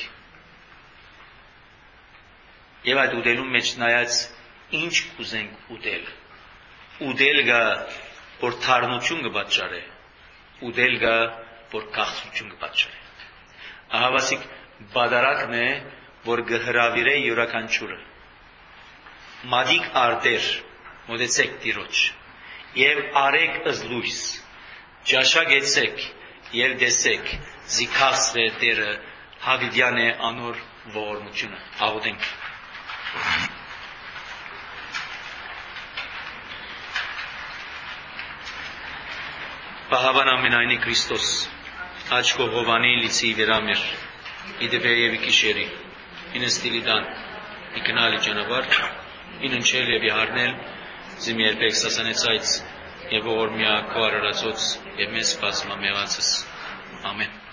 եւ այդ ուտելու մեջ նայած ինչ կուզենք ուտել գա որ թարնություն կպատճառե ուտել գա որ կախծություն կպատճառե ահավասիկ բադարակն է որ գհրավիրե յուրաքանչյուրը մադիկ արտեր մոտեցեք տիրոջ եւ արեք ըզլույս ճաշակեցեք եւ տեսեք զիքասրե դերը հավիդյան է անոր ողորմությունը աղոթենք Պահավան ամենայնի Քրիստոս աչքո հովանի լիցի վերամիր իդեպե եւ կիշերի ինստիլիդան իքնալի ճանապարհ ինընչել եւ իհարնել զիմ երբեք սասանեցայց եւ ողորմյա քո արարածոց եւ մեզ սպասմա մեղացս ամեն